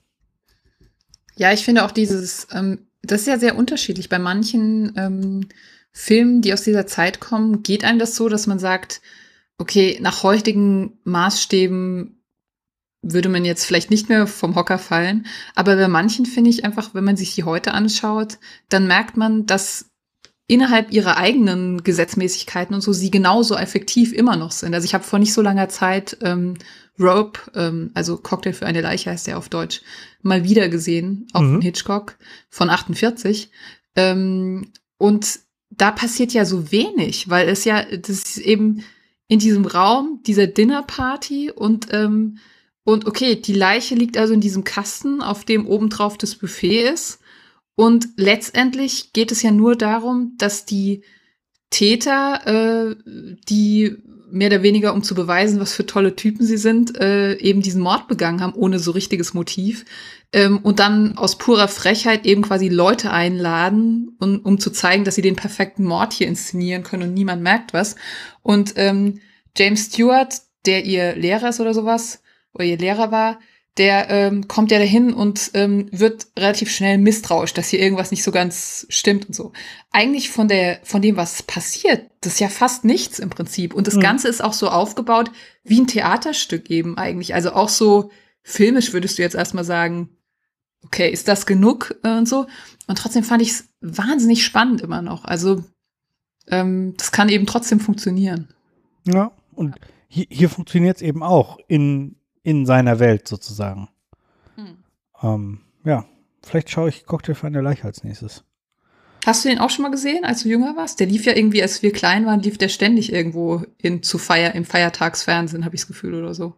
Ja, ich finde auch dieses, ähm, das ist ja sehr unterschiedlich. Bei manchen ähm, Filmen, die aus dieser Zeit kommen, geht einem das so, dass man sagt, okay, nach heutigen Maßstäben würde man jetzt vielleicht nicht mehr vom Hocker fallen. Aber bei manchen finde ich einfach, wenn man sich die heute anschaut, dann merkt man, dass innerhalb ihrer eigenen Gesetzmäßigkeiten und so sie genauso effektiv immer noch sind. Also ich habe vor nicht so langer Zeit ähm, Rope, ähm, also Cocktail für eine Leiche heißt der auf Deutsch, mal wieder gesehen, auch Mhm. von Hitchcock von achtundvierzig. Ähm, und da passiert ja so wenig, weil es ja, das ist eben in diesem Raum dieser Dinnerparty und ähm, und okay, die Leiche liegt also in diesem Kasten, auf dem obendrauf das Buffet ist. Und letztendlich geht es ja nur darum, dass die Täter, äh, die mehr oder weniger, um zu beweisen, was für tolle Typen sie sind, äh, eben diesen Mord begangen haben, ohne so richtiges Motiv. Ähm, und dann aus purer Frechheit eben quasi Leute einladen, um, um zu zeigen, dass sie den perfekten Mord hier inszenieren können und niemand merkt was. Und ähm, James Stewart, der ihr Lehrer ist oder sowas, oder ihr Lehrer war, der ähm, kommt ja dahin und ähm, wird relativ schnell misstrauisch, dass hier irgendwas nicht so ganz stimmt und so. Eigentlich von der, von dem, was passiert, das ist ja fast nichts im Prinzip. Und das Mhm. Ganze ist auch so aufgebaut wie ein Theaterstück eben eigentlich. Also auch so filmisch würdest du jetzt erstmal sagen, okay, ist das genug äh, und so. Und trotzdem fand ich es wahnsinnig spannend immer noch. Also ähm, das kann eben trotzdem funktionieren. Ja, und hier, hier funktioniert es eben auch in, in seiner Welt sozusagen. Hm. Ähm, ja, vielleicht schaue ich Cocktail für eine Leiche als nächstes. Hast du den auch schon mal gesehen, als du jünger warst? Der lief ja irgendwie, als wir klein waren, lief der ständig irgendwo in, zu Feier, im Feiertagsfernsehen, habe ich das Gefühl oder so.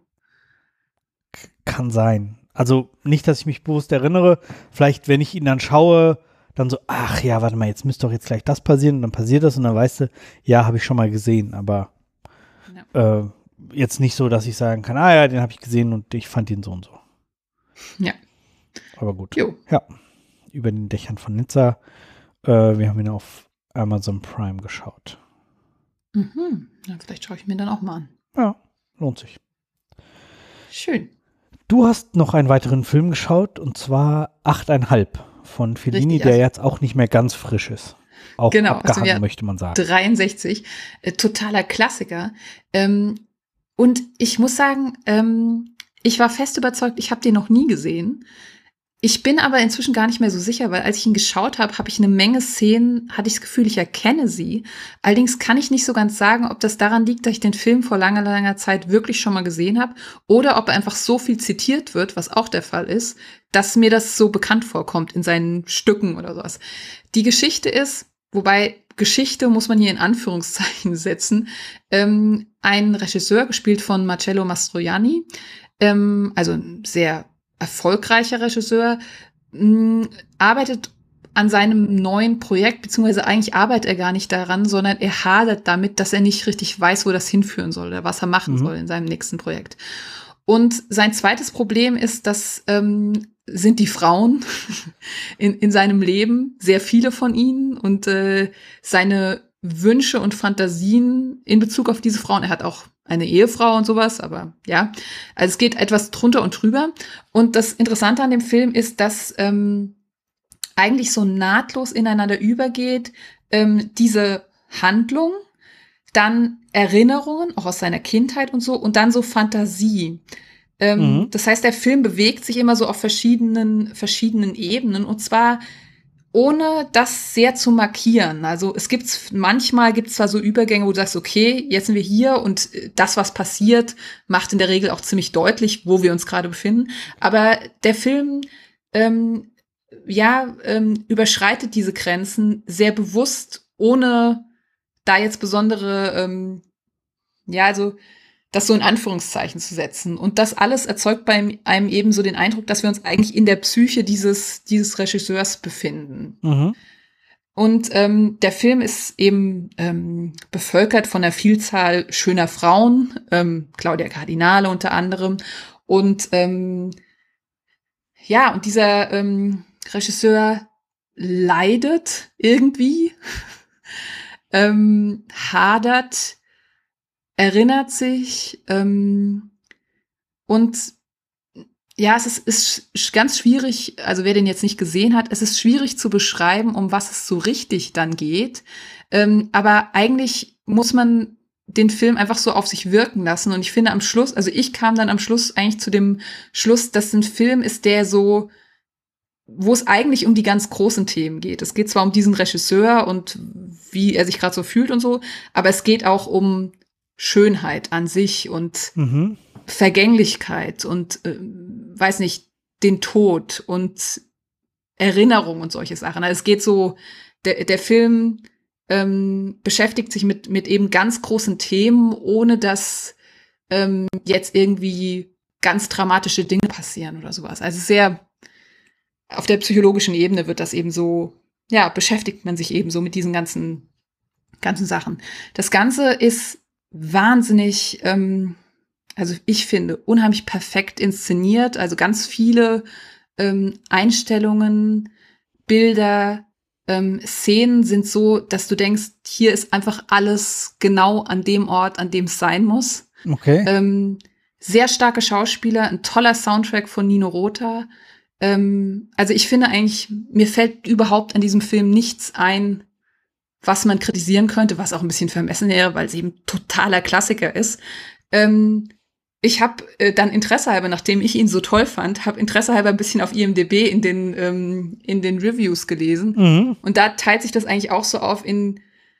Kann sein. Also nicht, dass ich mich bewusst erinnere. Vielleicht, wenn ich ihn dann schaue, dann so, ach ja, warte mal, jetzt müsste doch jetzt gleich das passieren. Und dann passiert das und dann weißt du, ja, habe ich schon mal gesehen. Aber ja. äh, jetzt nicht so, dass ich sagen kann, ah ja, den habe ich gesehen und ich fand ihn so und so. Ja. Aber gut. Jo. Ja. Über den Dächern von Nizza. Äh, wir haben ihn auf Amazon Prime geschaut. Mhm. Ja, vielleicht schaue ich mir dann auch mal an. Ja, lohnt sich. Schön. Du hast noch einen weiteren Film geschaut und zwar achteinhalb von Fellini, Richtig, der also jetzt auch nicht mehr ganz frisch ist. Auch genau, abgehangen, also möchte man sagen. dreiundsechzig, äh, totaler Klassiker. Ähm, und ich muss sagen, ähm, ich war fest überzeugt, ich habe den noch nie gesehen. Ich bin aber inzwischen gar nicht mehr so sicher, weil als ich ihn geschaut habe, habe ich eine Menge Szenen, hatte ich das Gefühl, ich erkenne sie. Allerdings kann ich nicht so ganz sagen, ob das daran liegt, dass ich den Film vor langer, langer Zeit wirklich schon mal gesehen habe oder ob er einfach so viel zitiert wird, was auch der Fall ist, dass mir das so bekannt vorkommt in seinen Stücken oder sowas. Die Geschichte ist, wobei Geschichte muss man hier in Anführungszeichen setzen, ähm, ein Regisseur, gespielt von Marcello Mastroianni, ähm, also ein sehr erfolgreicher Regisseur, mh, arbeitet an seinem neuen Projekt, beziehungsweise eigentlich arbeitet er gar nicht daran, sondern er hadert damit, dass er nicht richtig weiß, wo das hinführen soll oder was er machen mhm. soll in seinem nächsten Projekt. Und sein zweites Problem ist, dass ähm, sind die Frauen in, in seinem Leben, sehr viele von ihnen und äh, seine Wünsche und Fantasien in Bezug auf diese Frauen. Er hat auch eine Ehefrau und sowas, aber ja, also es geht etwas drunter und drüber. Und das Interessante an dem Film ist, dass ähm, eigentlich so nahtlos ineinander übergeht, ähm, diese Handlung, dann Erinnerungen, auch aus seiner Kindheit und so, und dann so Fantasie. Ähm, mhm. Das heißt, der Film bewegt sich immer so auf verschiedenen, verschiedenen Ebenen, und zwar ohne das sehr zu markieren. Also es gibt manchmal gibt es zwar so Übergänge, wo du sagst, okay, jetzt sind wir hier und das, was passiert, macht in der Regel auch ziemlich deutlich, wo wir uns gerade befinden. Aber der Film ähm, ja ähm, überschreitet diese Grenzen sehr bewusst, ohne da jetzt besondere, ähm, ja, also das so in Anführungszeichen zu setzen. Und das alles erzeugt bei einem eben so den Eindruck, dass wir uns eigentlich in der Psyche dieses, dieses Regisseurs befinden. Mhm. Und ähm, der Film ist eben ähm, bevölkert von einer Vielzahl schöner Frauen, ähm, Claudia Cardinale unter anderem. Und ähm, ja, und dieser ähm, Regisseur leidet irgendwie, ähm, hadert, erinnert sich ähm, und ja, es ist, ist ganz schwierig, also wer den jetzt nicht gesehen hat, es ist schwierig zu beschreiben, um was es so richtig dann geht. Ähm, aber eigentlich muss man den Film einfach so auf sich wirken lassen. Und ich finde am Schluss, also ich kam dann am Schluss eigentlich zu dem Schluss, dass ein Film ist, der so, wo es eigentlich um die ganz großen Themen geht. Es geht zwar um diesen Regisseur und wie er sich gerade so fühlt und so, aber es geht auch um Schönheit an sich und mhm. Vergänglichkeit und äh, weiß nicht, den Tod und Erinnerung und solche Sachen. Also es geht so, der, der Film ähm, beschäftigt sich mit, mit eben ganz großen Themen, ohne dass ähm, jetzt irgendwie ganz dramatische Dinge passieren oder sowas. Also sehr auf der psychologischen Ebene wird das eben so, ja, beschäftigt man sich eben so mit diesen ganzen, ganzen Sachen. Das Ganze ist wahnsinnig, ähm, also ich finde, unheimlich perfekt inszeniert. Also ganz viele ähm, Einstellungen, Bilder, ähm, Szenen sind so, dass du denkst, hier ist einfach alles genau an dem Ort, an dem es sein muss. Okay. Ähm, sehr starke Schauspieler, ein toller Soundtrack von Nino Rota. Ähm, also ich finde eigentlich, mir fällt überhaupt an diesem Film nichts ein, was man kritisieren könnte, was auch ein bisschen vermessen wäre, weil es eben totaler Klassiker ist. Ähm, ich habe äh, dann Interesse halber, nachdem ich ihn so toll fand, habe Interesse halber ein bisschen auf I M D B in den ähm, in den Reviews gelesen. Mhm. Und da teilt sich das eigentlich auch so auf in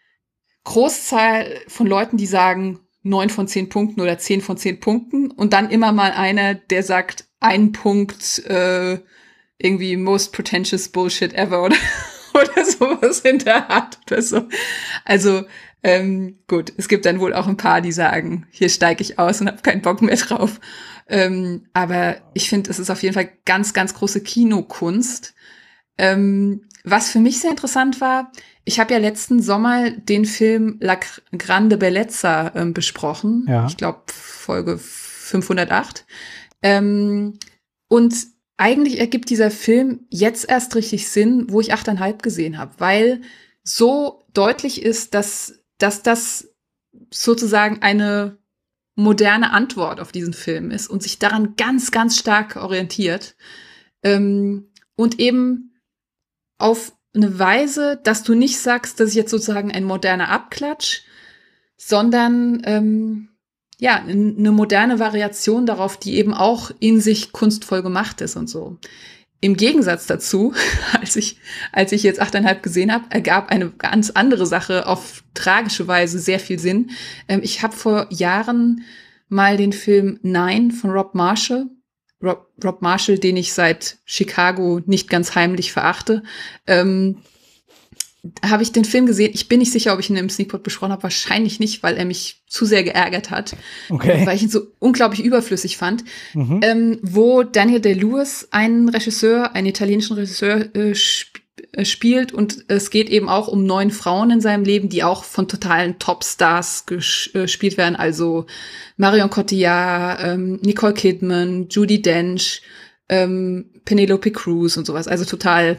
Großzahl von Leuten, die sagen neun von zehn Punkten oder zehn von zehn Punkten. Und dann immer mal einer, der sagt, ein Punkt, äh, irgendwie most pretentious bullshit ever oder oder sowas in der Art oder so. Also, ähm, gut, es gibt dann wohl auch ein paar, die sagen, hier steige ich aus und habe keinen Bock mehr drauf. Ähm, aber ich finde, es ist auf jeden Fall ganz, ganz große Kinokunst. Ähm, was für mich sehr interessant war, ich habe ja letzten Sommer den Film La Grande Bellezza ähm, besprochen. Ja. Ich glaube, Folge fünfhundertacht. Ähm, und eigentlich ergibt dieser Film jetzt erst richtig Sinn, wo ich achteinhalb gesehen habe, weil so deutlich ist, dass, dass das sozusagen eine moderne Antwort auf diesen Film ist und sich daran ganz, ganz stark orientiert. Ähm, und eben auf eine Weise, dass du nicht sagst, das ist jetzt sozusagen ein moderner Abklatsch, sondern ähm, ja, eine moderne Variation darauf, die eben auch in sich kunstvoll gemacht ist und so. Im Gegensatz dazu, als ich, als ich jetzt achteinhalb gesehen habe, ergab eine ganz andere Sache auf tragische Weise sehr viel Sinn. Ähm, ich habe vor Jahren mal den Film Nine von Rob Marshall, Rob, Rob Marshall, den ich seit Chicago nicht ganz heimlich verachte, ähm, habe ich den Film gesehen. Ich bin nicht sicher, ob ich ihn im Sneakpot besprochen habe. Wahrscheinlich nicht, weil er mich zu sehr geärgert hat. Okay. Weil ich ihn so unglaublich überflüssig fand. Mhm. Ähm, wo Daniel Day-Lewis einen Regisseur, einen italienischen Regisseur äh, sp äh, spielt. Und es geht eben auch um neun Frauen in seinem Leben, die auch von totalen Topstars ges äh, gespielt werden. Also Marion Cotillard, ähm, Nicole Kidman, Judi Dench, ähm, Penelope Cruz und sowas. Also total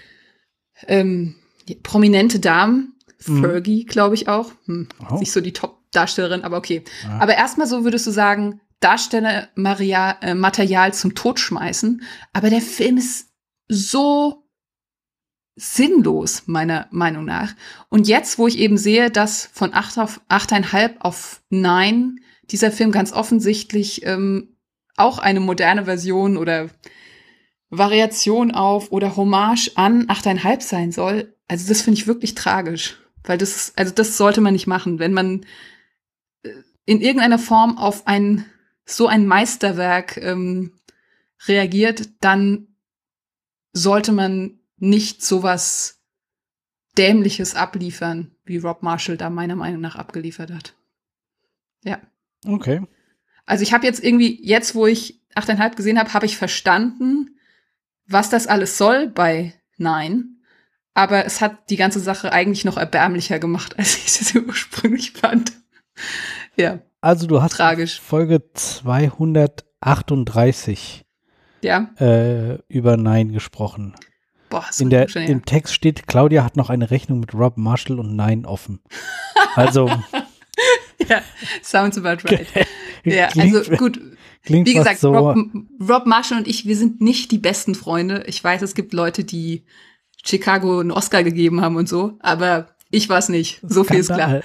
ähm, prominente Damen, Fergie, glaube ich auch. Hm, Oh. Nicht so die Top-Darstellerin, aber okay. Ja. Aber erstmal so würdest du sagen, Darsteller Maria, äh, Material zum Totschmeißen. Aber der Film ist so sinnlos, meiner Meinung nach. Und jetzt, wo ich eben sehe, dass von acht auf achteinhalb auf neun dieser Film ganz offensichtlich ähm, auch eine moderne Version oder Variation auf oder Hommage an achteinhalb sein soll. Also das finde ich wirklich tragisch, weil das ist, also das sollte man nicht machen, wenn man äh, in irgendeiner Form auf ein so ein Meisterwerk ähm, reagiert, dann sollte man nicht sowas Dämliches abliefern, wie Rob Marshall da meiner Meinung nach abgeliefert hat. Ja. Okay. Also ich habe jetzt irgendwie, jetzt wo ich achteinhalb gesehen habe, habe ich verstanden, was das alles soll bei Nein. Aber es hat die ganze Sache eigentlich noch erbärmlicher gemacht, als ich es ursprünglich fand. Ja. Also du hast Tragisch. Folge zweihundertachtunddreißig Ja. äh, über Nein gesprochen. Boah, so In der, schon, ja. Im Text steht, Claudia hat noch eine Rechnung mit Rob Marshall und Nein offen. Also Ja, sounds about right. Ja, klingt, also gut. klingt Wie fast gesagt, so. Rob, Rob Marshall und ich, wir sind nicht die besten Freunde. Ich weiß, es gibt Leute, die Chicago einen Oscar gegeben haben und so, aber ich war es nicht. So viel ist klar. Skandal.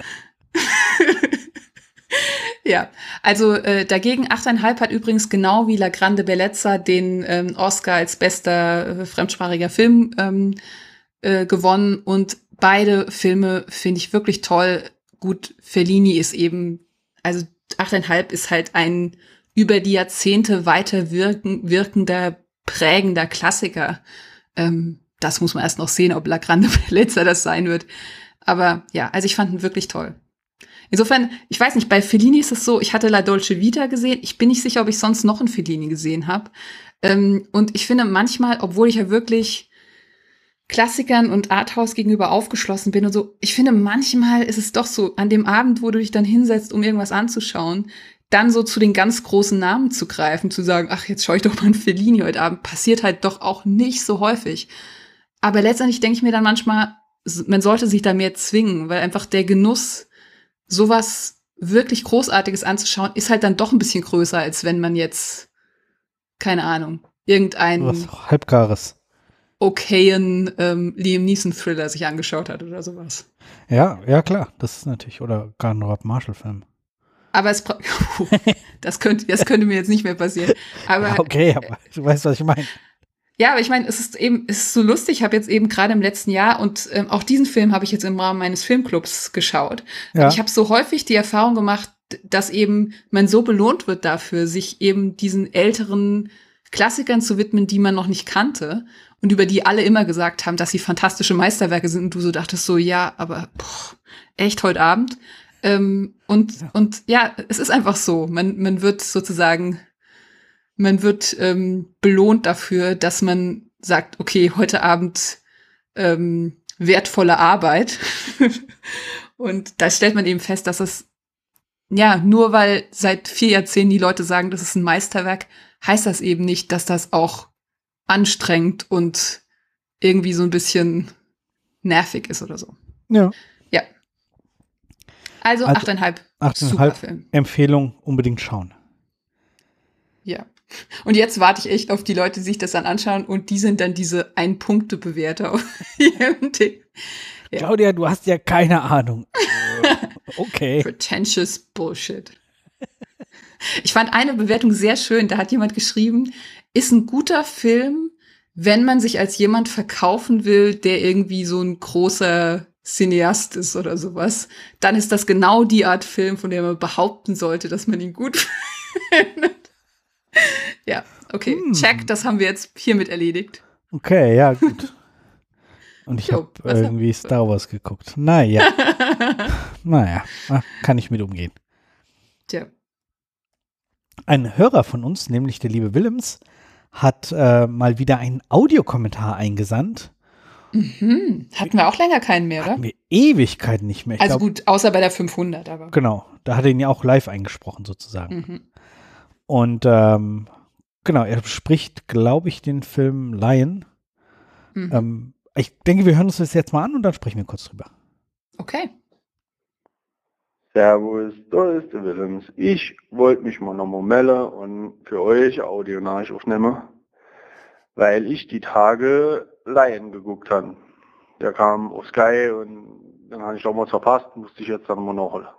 Ja, also äh, dagegen achteinhalb hat übrigens genau wie La Grande Bellezza den ähm, Oscar als bester äh, fremdsprachiger Film ähm, äh, gewonnen und beide Filme finde ich wirklich toll. Gut, Fellini ist eben, also achteinhalb ist halt ein über die Jahrzehnte weiter wirken, wirkender, prägender Klassiker. Ähm, das muss man erst noch sehen, ob La Grande Bellezza das sein wird. Aber ja, also ich fand ihn wirklich toll. Insofern, ich weiß nicht, bei Fellini ist es so, ich hatte La Dolce Vita gesehen. Ich bin nicht sicher, ob ich sonst noch einen Fellini gesehen habe. Ähm, und ich finde manchmal, obwohl ich ja wirklich Klassikern und Arthouse gegenüber aufgeschlossen bin und so, ich finde manchmal ist es doch so, an dem Abend, wo du dich dann hinsetzt, um irgendwas anzuschauen, dann so zu den ganz großen Namen zu greifen, zu sagen, ach, jetzt schaue ich doch mal einen Fellini heute Abend, passiert halt doch auch nicht so häufig. Aber letztendlich denke ich mir dann manchmal, man sollte sich da mehr zwingen, weil einfach der Genuss, sowas wirklich Großartiges anzuschauen, ist halt dann doch ein bisschen größer, als wenn man jetzt, keine Ahnung, irgendeinen Was Halbgares. okayen ähm, Liam Neeson-Thriller sich angeschaut hat oder sowas. Ja, ja klar, das ist natürlich, oder gar ein Rob Marshall-Film. Aber es das könnte, das könnte mir jetzt nicht mehr passieren. Aber, Ja, okay, aber du weißt, was ich meine. Ja, aber ich meine, es ist eben, es ist so lustig. Ich habe jetzt eben gerade im letzten Jahr und ähm, auch diesen Film habe ich jetzt im Rahmen meines Filmclubs geschaut. Ja. Und ich habe so häufig die Erfahrung gemacht, dass eben man so belohnt wird dafür, sich eben diesen älteren Klassikern zu widmen, die man noch nicht kannte und über die alle immer gesagt haben, dass sie fantastische Meisterwerke sind. Und du so dachtest so, ja, aber boah, echt heute Abend. Ähm, und Ja. und ja, es ist einfach so. Man man wird sozusagen Man wird ähm, belohnt dafür, dass man sagt, okay, heute Abend ähm, wertvolle Arbeit. Und da stellt man eben fest, dass es, ja, nur weil seit vier Jahrzehnten die Leute sagen, das ist ein Meisterwerk, heißt das eben nicht, dass das auch anstrengend und irgendwie so ein bisschen nervig ist oder so. Ja. Ja. Also, Also, achteinhalb. achteinhalb. Super Film. Empfehlung, unbedingt schauen. Ja. Und jetzt warte ich echt auf die Leute, die sich das dann anschauen und die sind dann diese Ein-Punkte-Bewerter auf I M D B. Ja. Claudia, du hast ja keine Ahnung. Okay. Pretentious Bullshit. Ich fand eine Bewertung sehr schön. Da hat jemand geschrieben, ist ein guter Film, wenn man sich als jemand verkaufen will, der irgendwie so ein großer Cineast ist oder sowas. Dann ist das genau die Art Film, von der man behaupten sollte, dass man ihn gut findet. Ja, okay. Hm. Check, das haben wir jetzt hiermit erledigt. Okay, ja, gut. Und ich habe irgendwie hab... Star Wars geguckt. Naja. naja, kann ich mit umgehen. Tja. Ein Hörer von uns, nämlich der liebe Willems, hat äh, mal wieder einen Audiokommentar eingesandt. Mhm. Hatten wir auch länger keinen mehr, oder? Hatten wir Ewigkeiten nicht mehr. Ich also glaub, gut, außer bei der fünfhundert, aber. Genau, da hat er ihn ja auch live eingesprochen sozusagen. Mhm. Und ähm, genau, er bespricht, glaube ich, den Film Lion. Mhm. Ähm, ich denke, wir hören uns das jetzt mal an und dann sprechen wir kurz drüber. Okay. Servus, da ist der Willems. Ich wollte mich mal nochmal melden und für euch Audionachricht aufnehmen, weil ich die Tage Lion geguckt habe. Der kam auf Sky und dann habe ich damals verpasst, musste ich jetzt dann mal nachholen.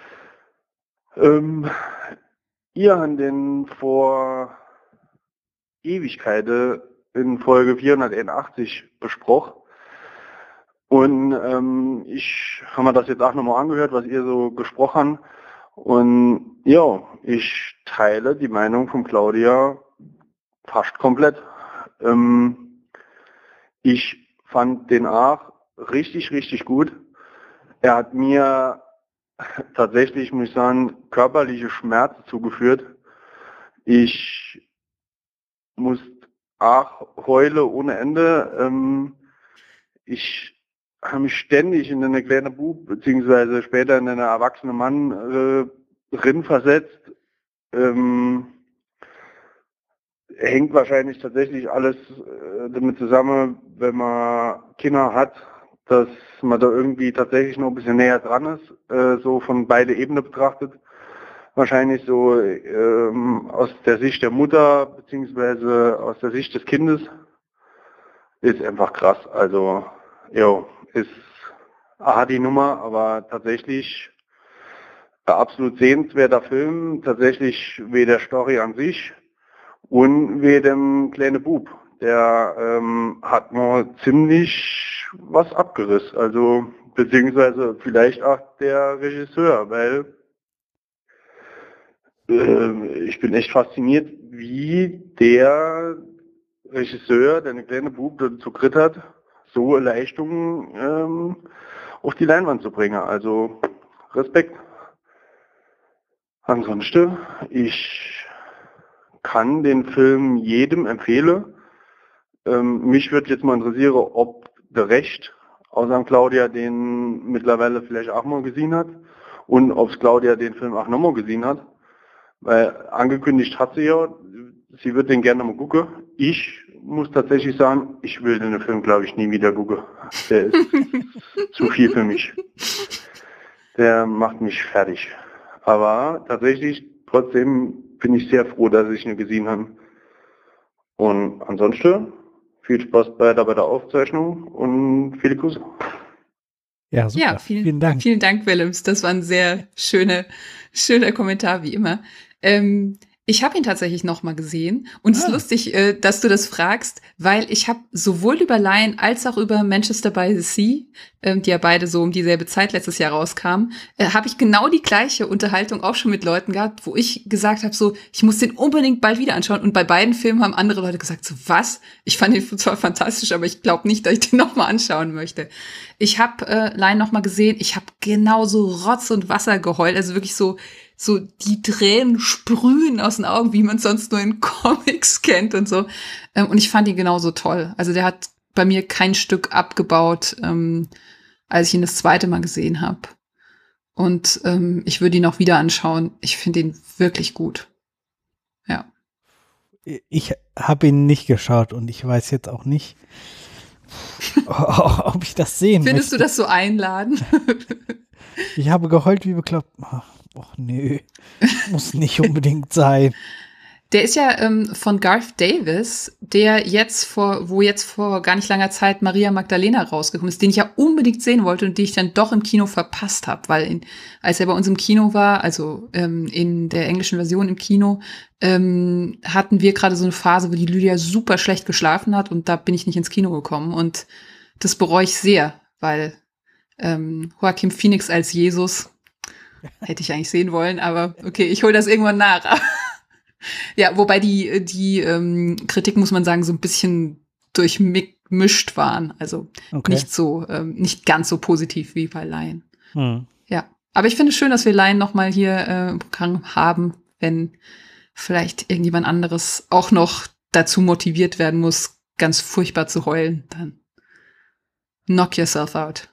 Ähm, ihr habt den vor Ewigkeiten in Folge vierhunderteinundachtzig besprochen. Und ähm, ich habe mir das jetzt auch nochmal angehört, was ihr so gesprochen habt. Und ja, ich teile die Meinung von Claudia fast komplett. Ähm, ich fand den auch richtig, richtig gut. Er hat mir tatsächlich, muss ich sagen, körperliche Schmerzen zugeführt. Ich musste auch heulen ohne Ende. Ähm, ich habe mich ständig in eine kleine Bub, beziehungsweise später in einen erwachsenen Mann äh, drin versetzt. Ähm, hängt wahrscheinlich tatsächlich alles äh, damit zusammen, wenn man Kinder hat, dass man da irgendwie tatsächlich noch ein bisschen näher dran ist, äh, so von beide Ebenen betrachtet. Wahrscheinlich so ähm, aus der Sicht der Mutter, beziehungsweise aus der Sicht des Kindes, ist einfach krass. Also, ja, ist aha die Nummer, aber tatsächlich ein absolut sehenswerter Film, tatsächlich wie der Story an sich und wie dem kleinen Bub. Der ähm, hat mir ziemlich was abgerissen, also beziehungsweise vielleicht auch der Regisseur, weil äh, ich bin echt fasziniert, wie der Regisseur, der eine kleine Bub dazu kriegt hat, so Leistungen ähm, auf die Leinwand zu bringen. Also Respekt. Ansonsten, ich kann den Film jedem empfehlen. Ähm, mich würde jetzt mal interessieren, ob der Recht, außer Claudia, den mittlerweile vielleicht auch mal gesehen hat und ob Claudia den Film auch nochmal gesehen hat. Weil angekündigt hat sie ja, sie wird den gerne mal gucken. Ich muss tatsächlich sagen, ich will den Film, glaube ich, nie wieder gucken. Der ist zu viel für mich. Der macht mich fertig. Aber tatsächlich, trotzdem bin ich sehr froh, dass ich ihn gesehen habe. Und ansonsten, viel Spaß bei der, bei der Aufzeichnung und viele Grüße. Ja, super. Ja, vielen, vielen Dank. Vielen Dank, Willems. Das war ein sehr schöner, schöner Kommentar, wie immer. Ähm, ich habe ihn tatsächlich noch mal gesehen. Und es Ah. ist lustig, äh, dass du das fragst, weil ich habe sowohl über Lion als auch über Manchester by the Sea, ähm, die ja beide so um dieselbe Zeit letztes Jahr rauskamen, äh, habe ich genau die gleiche Unterhaltung auch schon mit Leuten gehabt, wo ich gesagt habe, so, ich muss den unbedingt bald wieder anschauen. Und bei beiden Filmen haben andere Leute gesagt, so, was? Ich fand den zwar fantastisch, aber ich glaube nicht, dass ich den noch mal anschauen möchte. Ich habe äh, Lion noch mal gesehen. Ich habe genauso Rotz und Wasser geheult. Also wirklich so, so die Tränen sprühen aus den Augen, wie man es sonst nur in Comics kennt und so. Ähm, und ich fand ihn genauso toll. Also der hat bei mir kein Stück abgebaut, ähm, als ich ihn das zweite Mal gesehen habe. Und ähm, ich würde ihn auch wieder anschauen. Ich finde ihn wirklich gut. Ja. Ich habe ihn nicht geschaut und ich weiß jetzt auch nicht, ob ich das sehen Findest möchte. du das so einladend? Ich habe geheult wie bekloppt. Ach, och, nö, muss nicht unbedingt sein. Der ist ja ähm, von Garth Davis, der jetzt vor, wo jetzt vor gar nicht langer Zeit Maria Magdalena rausgekommen ist, den ich ja unbedingt sehen wollte und die ich dann doch im Kino verpasst habe, weil in, als er bei uns im Kino war, also ähm, in der englischen Version im Kino, ähm, hatten wir gerade so eine Phase, wo die Lydia super schlecht geschlafen hat und da bin ich nicht ins Kino gekommen und das bereue ich sehr, weil ähm, Joaquin Phoenix als Jesus hätte ich eigentlich sehen wollen, aber okay, ich hole das irgendwann nach. Ja, wobei die, die ähm, Kritik, muss man sagen, so ein bisschen durchmischt waren. Also Okay. nicht so, ähm, nicht ganz so positiv wie bei Lion. Hm. Ja, aber ich finde es schön, dass wir Lion noch mal hier äh, im Programm haben, wenn vielleicht irgendjemand anderes auch noch dazu motiviert werden muss, ganz furchtbar zu heulen, dann knock yourself out.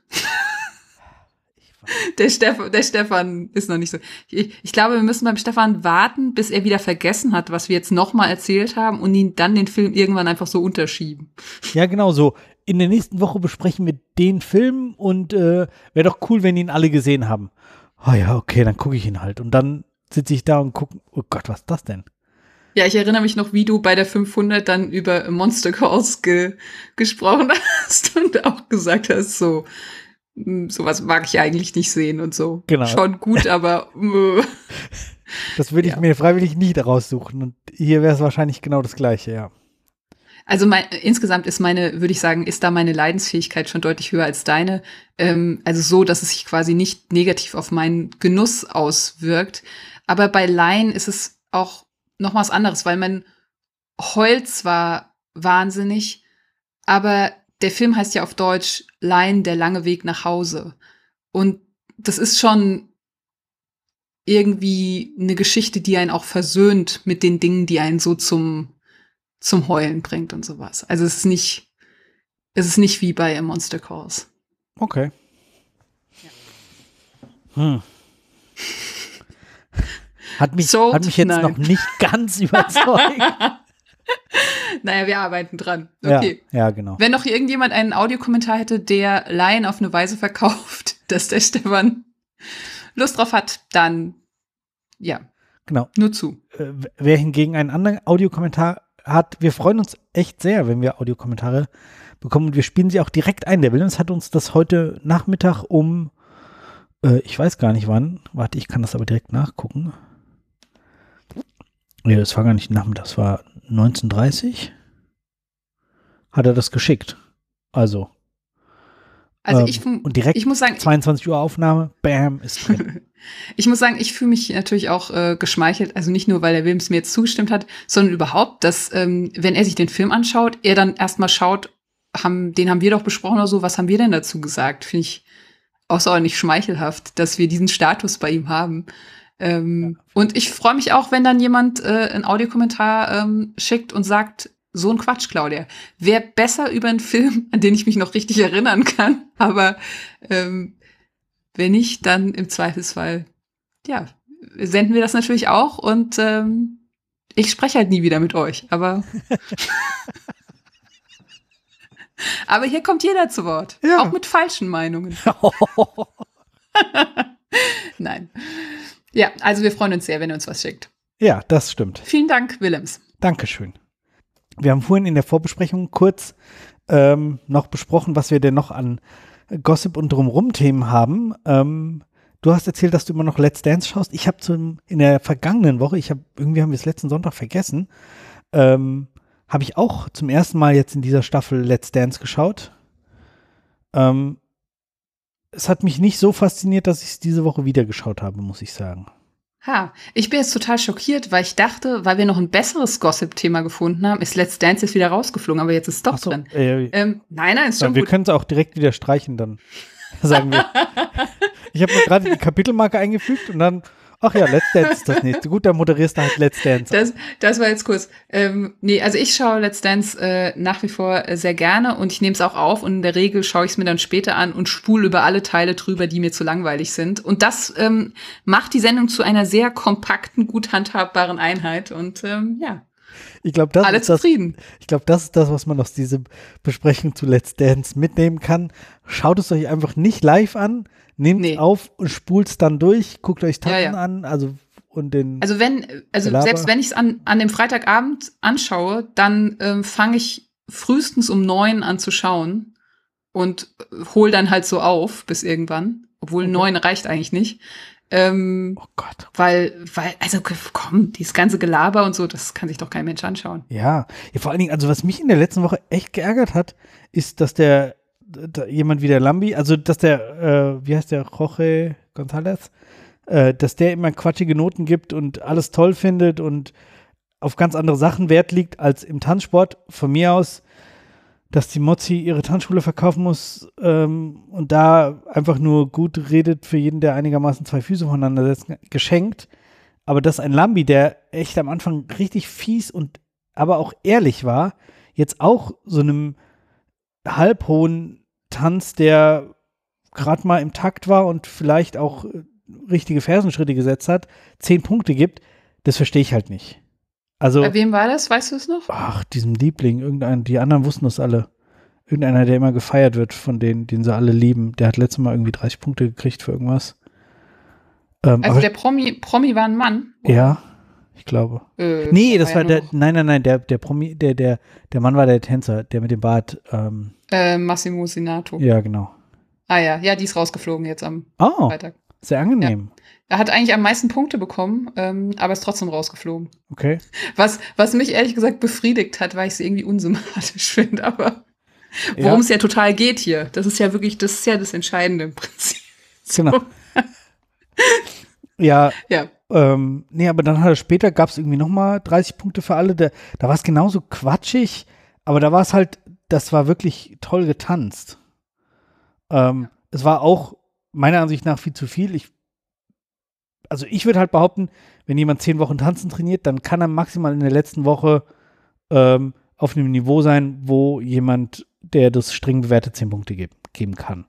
Der, Steff, der Stefan ist noch nicht so. Ich, ich glaube, wir müssen beim Stefan warten, bis er wieder vergessen hat, was wir jetzt noch mal erzählt haben und ihn dann den Film irgendwann einfach so unterschieben. Ja, genau so. In der nächsten Woche besprechen wir den Film und äh, wäre doch cool, wenn ihn alle gesehen haben. Oh ja, okay, dann gucke ich ihn halt. Und dann sitze ich da und gucke, oh Gott, was ist das denn? Ja, ich erinnere mich noch, wie du bei der fünfhundert dann über Monster Calls ge gesprochen hast und auch gesagt hast, so, sowas mag ich eigentlich nicht sehen und so. Genau. Schon gut, aber äh. Das würde ich Ja. mir freiwillig nicht raussuchen. Und hier wäre es wahrscheinlich genau das Gleiche, ja. Also mein, insgesamt ist meine, würde ich sagen, ist da meine Leidensfähigkeit schon deutlich höher als deine. Ähm, also so, dass es sich quasi nicht negativ auf meinen Genuss auswirkt. Aber bei Lion ist es auch noch was anderes, weil man heult zwar wahnsinnig, aber der Film heißt ja auf Deutsch Lion, der lange Weg nach Hause. Und das ist schon irgendwie eine Geschichte, die einen auch versöhnt mit den Dingen, die einen so zum zum Heulen bringt und sowas. Also es ist nicht, es ist nicht wie bei A Monster Calls. Okay. Hm. Hat mich, Sold? hat mich jetzt Nein. noch nicht ganz überzeugt. Naja, wir arbeiten dran. Okay. Ja, ja, genau. Wenn noch irgendjemand einen Audiokommentar hätte, der Lion auf eine Weise verkauft, dass der Stefan Lust drauf hat, dann ja, Genau. nur zu. Äh, wer hingegen einen anderen Audiokommentar hat, wir freuen uns echt sehr, wenn wir Audiokommentare bekommen und wir spielen sie auch direkt ein. Der Williams hat uns das heute Nachmittag um, äh, ich weiß gar nicht wann, warte, ich kann das aber direkt nachgucken. Nee, das war gar nicht Nachmittag, das war neunzehn Uhr dreißig. Hat er das geschickt. Also. Also ähm, ich, und direkt ich muss sagen, zweiundzwanzig Uhr Aufnahme, bam, ist drin. Ich muss sagen, ich fühle mich natürlich auch äh, geschmeichelt, also nicht nur, weil der Wilms mir jetzt zugestimmt hat, sondern überhaupt, dass, ähm, wenn er sich den Film anschaut, er dann erstmal schaut, haben, den haben wir doch besprochen oder so, was haben wir denn dazu gesagt? Finde ich außerordentlich schmeichelhaft, dass wir diesen Status bei ihm haben. Ähm, ja. Und ich freue mich auch, wenn dann jemand äh, einen Audiokommentar ähm, schickt und sagt, so ein Quatsch, Claudia. Wäre besser über einen Film, an den ich mich noch richtig erinnern kann, aber ähm, wenn nicht, dann im Zweifelsfall, ja, senden wir das natürlich auch und ähm, ich spreche halt nie wieder mit euch, aber aber hier kommt jeder zu Wort, ja. Auch mit falschen Meinungen. Nein. Ja, also wir freuen uns sehr, wenn ihr uns was schickt. Ja, das stimmt. Vielen Dank, Willems. Dankeschön. Wir haben vorhin in der Vorbesprechung kurz ähm, noch besprochen, was wir denn noch an Gossip und Drumrum-Themen haben. Ähm, du hast erzählt, dass du immer noch Let's Dance schaust. Ich habe zum in der vergangenen Woche, ich habe irgendwie haben wir es letzten Sonntag vergessen, ähm, habe ich auch zum ersten Mal jetzt in dieser Staffel Let's Dance geschaut. Ähm, es hat mich nicht so fasziniert, dass ich es diese Woche wieder geschaut habe, muss ich sagen. Ha, ich bin jetzt total schockiert, weil ich dachte, weil wir noch ein besseres Gossip-Thema gefunden haben, ist Let's Dance jetzt wieder rausgeflogen, aber jetzt ist es doch so, drin. Äh, ähm, nein, nein, ist schon ja, wir gut. können es auch direkt wieder streichen, dann sagen wir. Ich habe mir gerade die Kapitelmarke eingefügt und dann, ach ja, Let's Dance ist das nächste. Gut, dann moderierst du halt Let's Dance. Das, das war jetzt kurz. Ähm, nee, also ich schaue Let's Dance äh, nach wie vor äh, sehr gerne und ich nehme es auch auf und in der Regel schaue ich es mir dann später an und spule über alle Teile drüber, die mir zu langweilig sind. Und das ähm, macht die Sendung zu einer sehr kompakten, gut handhabbaren Einheit und ähm, ja. Ich glaube, das Alle ist das, zufrieden. ich glaube, das ist das, was man aus dieser Besprechung zu Let's Dance mitnehmen kann. Schaut es euch einfach nicht live an, nehmt es Nee. auf und spult es dann durch, guckt euch Taten Ja, ja. an, also und den Also wenn, also Gelaber. selbst wenn ich es an, an dem Freitagabend anschaue, dann ähm, fange ich frühestens um neun an zu schauen und hol dann halt so auf bis irgendwann. Obwohl Okay. neun reicht eigentlich nicht. Ähm, Oh Gott. weil, weil, also komm, dieses ganze Gelaber und so, das kann sich doch kein Mensch anschauen. Ja. ja, vor allen Dingen, also was mich in der letzten Woche echt geärgert hat, ist, dass der, da, jemand wie der Lambi, also dass der, äh, wie heißt der, Jorge González, äh, dass der immer quatschige Noten gibt und alles toll findet und auf ganz andere Sachen Wert liegt als im Tanzsport. Von mir aus, dass die Mozzi ihre Tanzschule verkaufen muss ähm, und da einfach nur gut redet für jeden, der einigermaßen zwei Füße voneinander setzt, geschenkt. Aber dass ein Lambi, der echt am Anfang richtig fies und aber auch ehrlich war, jetzt auch so einem halbhohen Tanz, der gerade mal im Takt war und vielleicht auch äh, richtige Fersenschritte gesetzt hat, zehn Punkte gibt, das verstehe ich halt nicht. Also, Bei wem war das? Weißt du es noch? ach, diesem Liebling, irgendein, die anderen wussten das alle. Irgendeiner, der immer gefeiert wird von denen, den sie alle lieben. Der hat letztes Mal irgendwie dreißig Punkte gekriegt für irgendwas. Ähm, Also aber, der Promi, Promi war ein Mann? ja, ich glaube. Äh, Nee, das ja war nur der, noch, nein, nein, nein, der, der Promi, der, der, der Mann war der Tänzer, der mit dem Bart. Ähm, Äh, Massimo Sinato. ja, genau. Ah ja, ja, die ist rausgeflogen jetzt am Oh, Freitag. sehr angenehm. Er hat eigentlich am meisten Punkte bekommen, ähm, aber ist trotzdem rausgeflogen. Okay. Was, was mich ehrlich gesagt befriedigt hat, weil ich sie irgendwie unsympathisch finde, aber Ja. worum es ja total geht hier. Das ist ja wirklich, das ist ja das Entscheidende im Prinzip. Genau. Ja, Ja. ähm, nee, aber dann hat er später, gab es irgendwie nochmal dreißig Punkte für alle. Da, da war es genauso quatschig, aber da war es halt, das war wirklich toll getanzt. Ähm, es war auch meiner Ansicht nach viel zu viel. Ich, also ich würde halt behaupten, wenn jemand zehn Wochen tanzen trainiert, dann kann er maximal in der letzten Woche ähm, auf einem Niveau sein, wo jemand, der das streng bewertet, zehn Punkte geben, geben kann.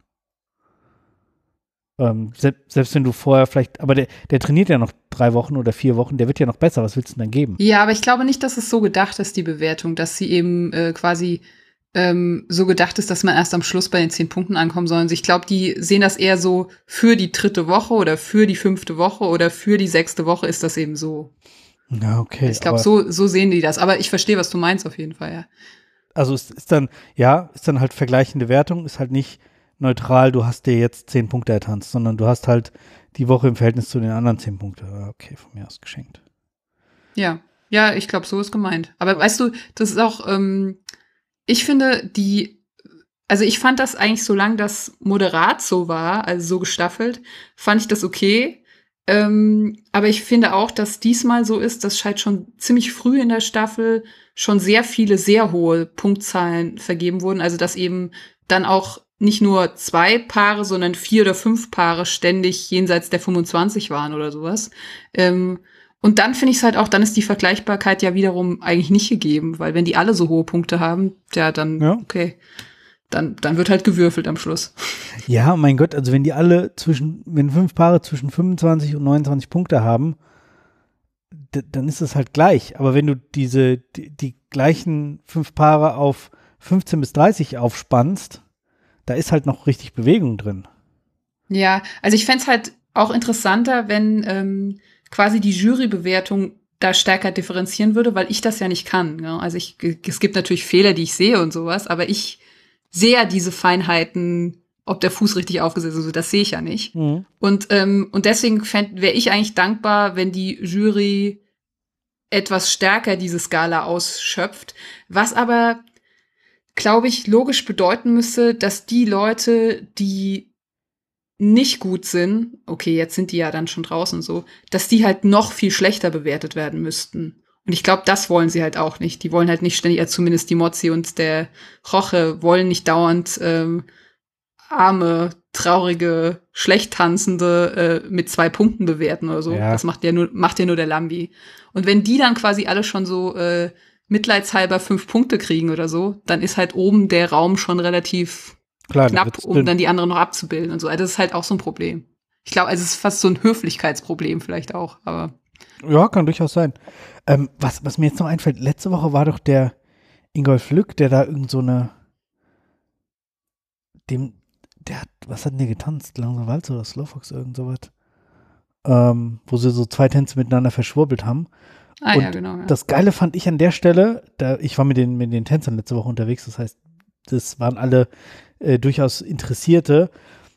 Ähm, selbst, selbst wenn du vorher vielleicht, aber der, der trainiert ja noch drei Wochen oder vier Wochen, der wird ja noch besser, was willst du denn dann geben? Ja, aber ich glaube nicht, dass es so gedacht ist, die Bewertung, dass sie eben äh, quasi ähm, so gedacht ist, dass man erst am Schluss bei den zehn Punkten ankommen soll. Ich glaube, die sehen das eher so für die dritte Woche oder für die fünfte Woche oder für die sechste Woche ist das eben so. Ja, okay. Ich glaube, aber- so, so sehen die das. Aber ich verstehe, was du meinst auf jeden Fall, ja. Also es ist dann, ja, ist dann halt vergleichende Wertung, ist halt nicht neutral, du hast dir jetzt zehn Punkte ertanzt, sondern du hast halt die Woche im Verhältnis zu den anderen zehn Punkte. Ja, okay, von mir aus geschenkt. Ja, ja, ich glaube, so ist gemeint. Aber weißt du, das ist auch, ähm, ich finde, die, also ich fand das eigentlich, solange das moderat so war, also so gestaffelt, fand ich das okay. Ähm, aber ich finde auch, dass diesmal so ist, dass halt schon ziemlich früh in der Staffel schon sehr viele, sehr hohe Punktzahlen vergeben wurden. Also dass eben dann auch nicht nur zwei Paare, sondern vier oder fünf Paare ständig jenseits der fünfundzwanzig waren oder sowas. Ähm, und dann finde ich es halt auch, dann ist die Vergleichbarkeit ja wiederum eigentlich nicht gegeben, weil wenn die alle so hohe Punkte haben, ja, dann, Ja. okay, dann, dann wird halt gewürfelt am Schluss. Ja, mein Gott, also wenn die alle zwischen, wenn fünf Paare zwischen fünfundzwanzig und neunundzwanzig Punkte haben, d- dann ist es halt gleich. Aber wenn du diese, die, die gleichen fünf Paare auf fünfzehn bis dreißig aufspannst, da ist halt noch richtig Bewegung drin. Ja, also ich fänd's halt auch interessanter, wenn ähm, quasi die Jurybewertung da stärker differenzieren würde, weil ich das ja nicht kann. Ja? Also ich, es gibt natürlich Fehler, die ich sehe und sowas, aber ich sehe ja diese Feinheiten, ob der Fuß richtig aufgesetzt ist, also das sehe ich ja nicht. Mhm. Und, ähm, und deswegen wäre ich eigentlich dankbar, wenn die Jury etwas stärker diese Skala ausschöpft, was aber, glaube ich, logisch bedeuten müsste, dass die Leute, die nicht gut sind, okay, jetzt sind die ja dann schon draußen so, dass die halt noch viel schlechter bewertet werden müssten. Und ich glaube, das wollen sie halt auch nicht. Die wollen halt nicht ständig, also zumindest die Mozzi und der Roche wollen nicht dauernd ähm, arme, traurige, schlecht tanzende äh, mit zwei Punkten bewerten oder so. Ja. Das macht ja nur, macht ja nur der Lambi. Und wenn die dann quasi alle schon so äh, mitleidshalber fünf Punkte kriegen oder so, dann ist halt oben der Raum schon relativ Klar, knapp, um dann die anderen noch abzubilden und so. Also das ist halt auch so ein Problem. Ich glaube, also es ist fast so ein Höflichkeitsproblem vielleicht auch, aber Ja, kann durchaus sein. Ähm, was, was mir jetzt noch einfällt, letzte Woche war doch der Ingolf Lück, der da irgend so eine, dem, der hat, was hat denn der getanzt? Langsam Walzer oder Slowfox, irgend sowas. ähm, wo sie so zwei Tänze miteinander verschwurbelt haben. Ah und ja, genau. Ja. Das Geile fand ich an der Stelle, da, ich war mit den, mit den Tänzern letzte Woche unterwegs, das heißt, das waren alle äh, durchaus Interessierte.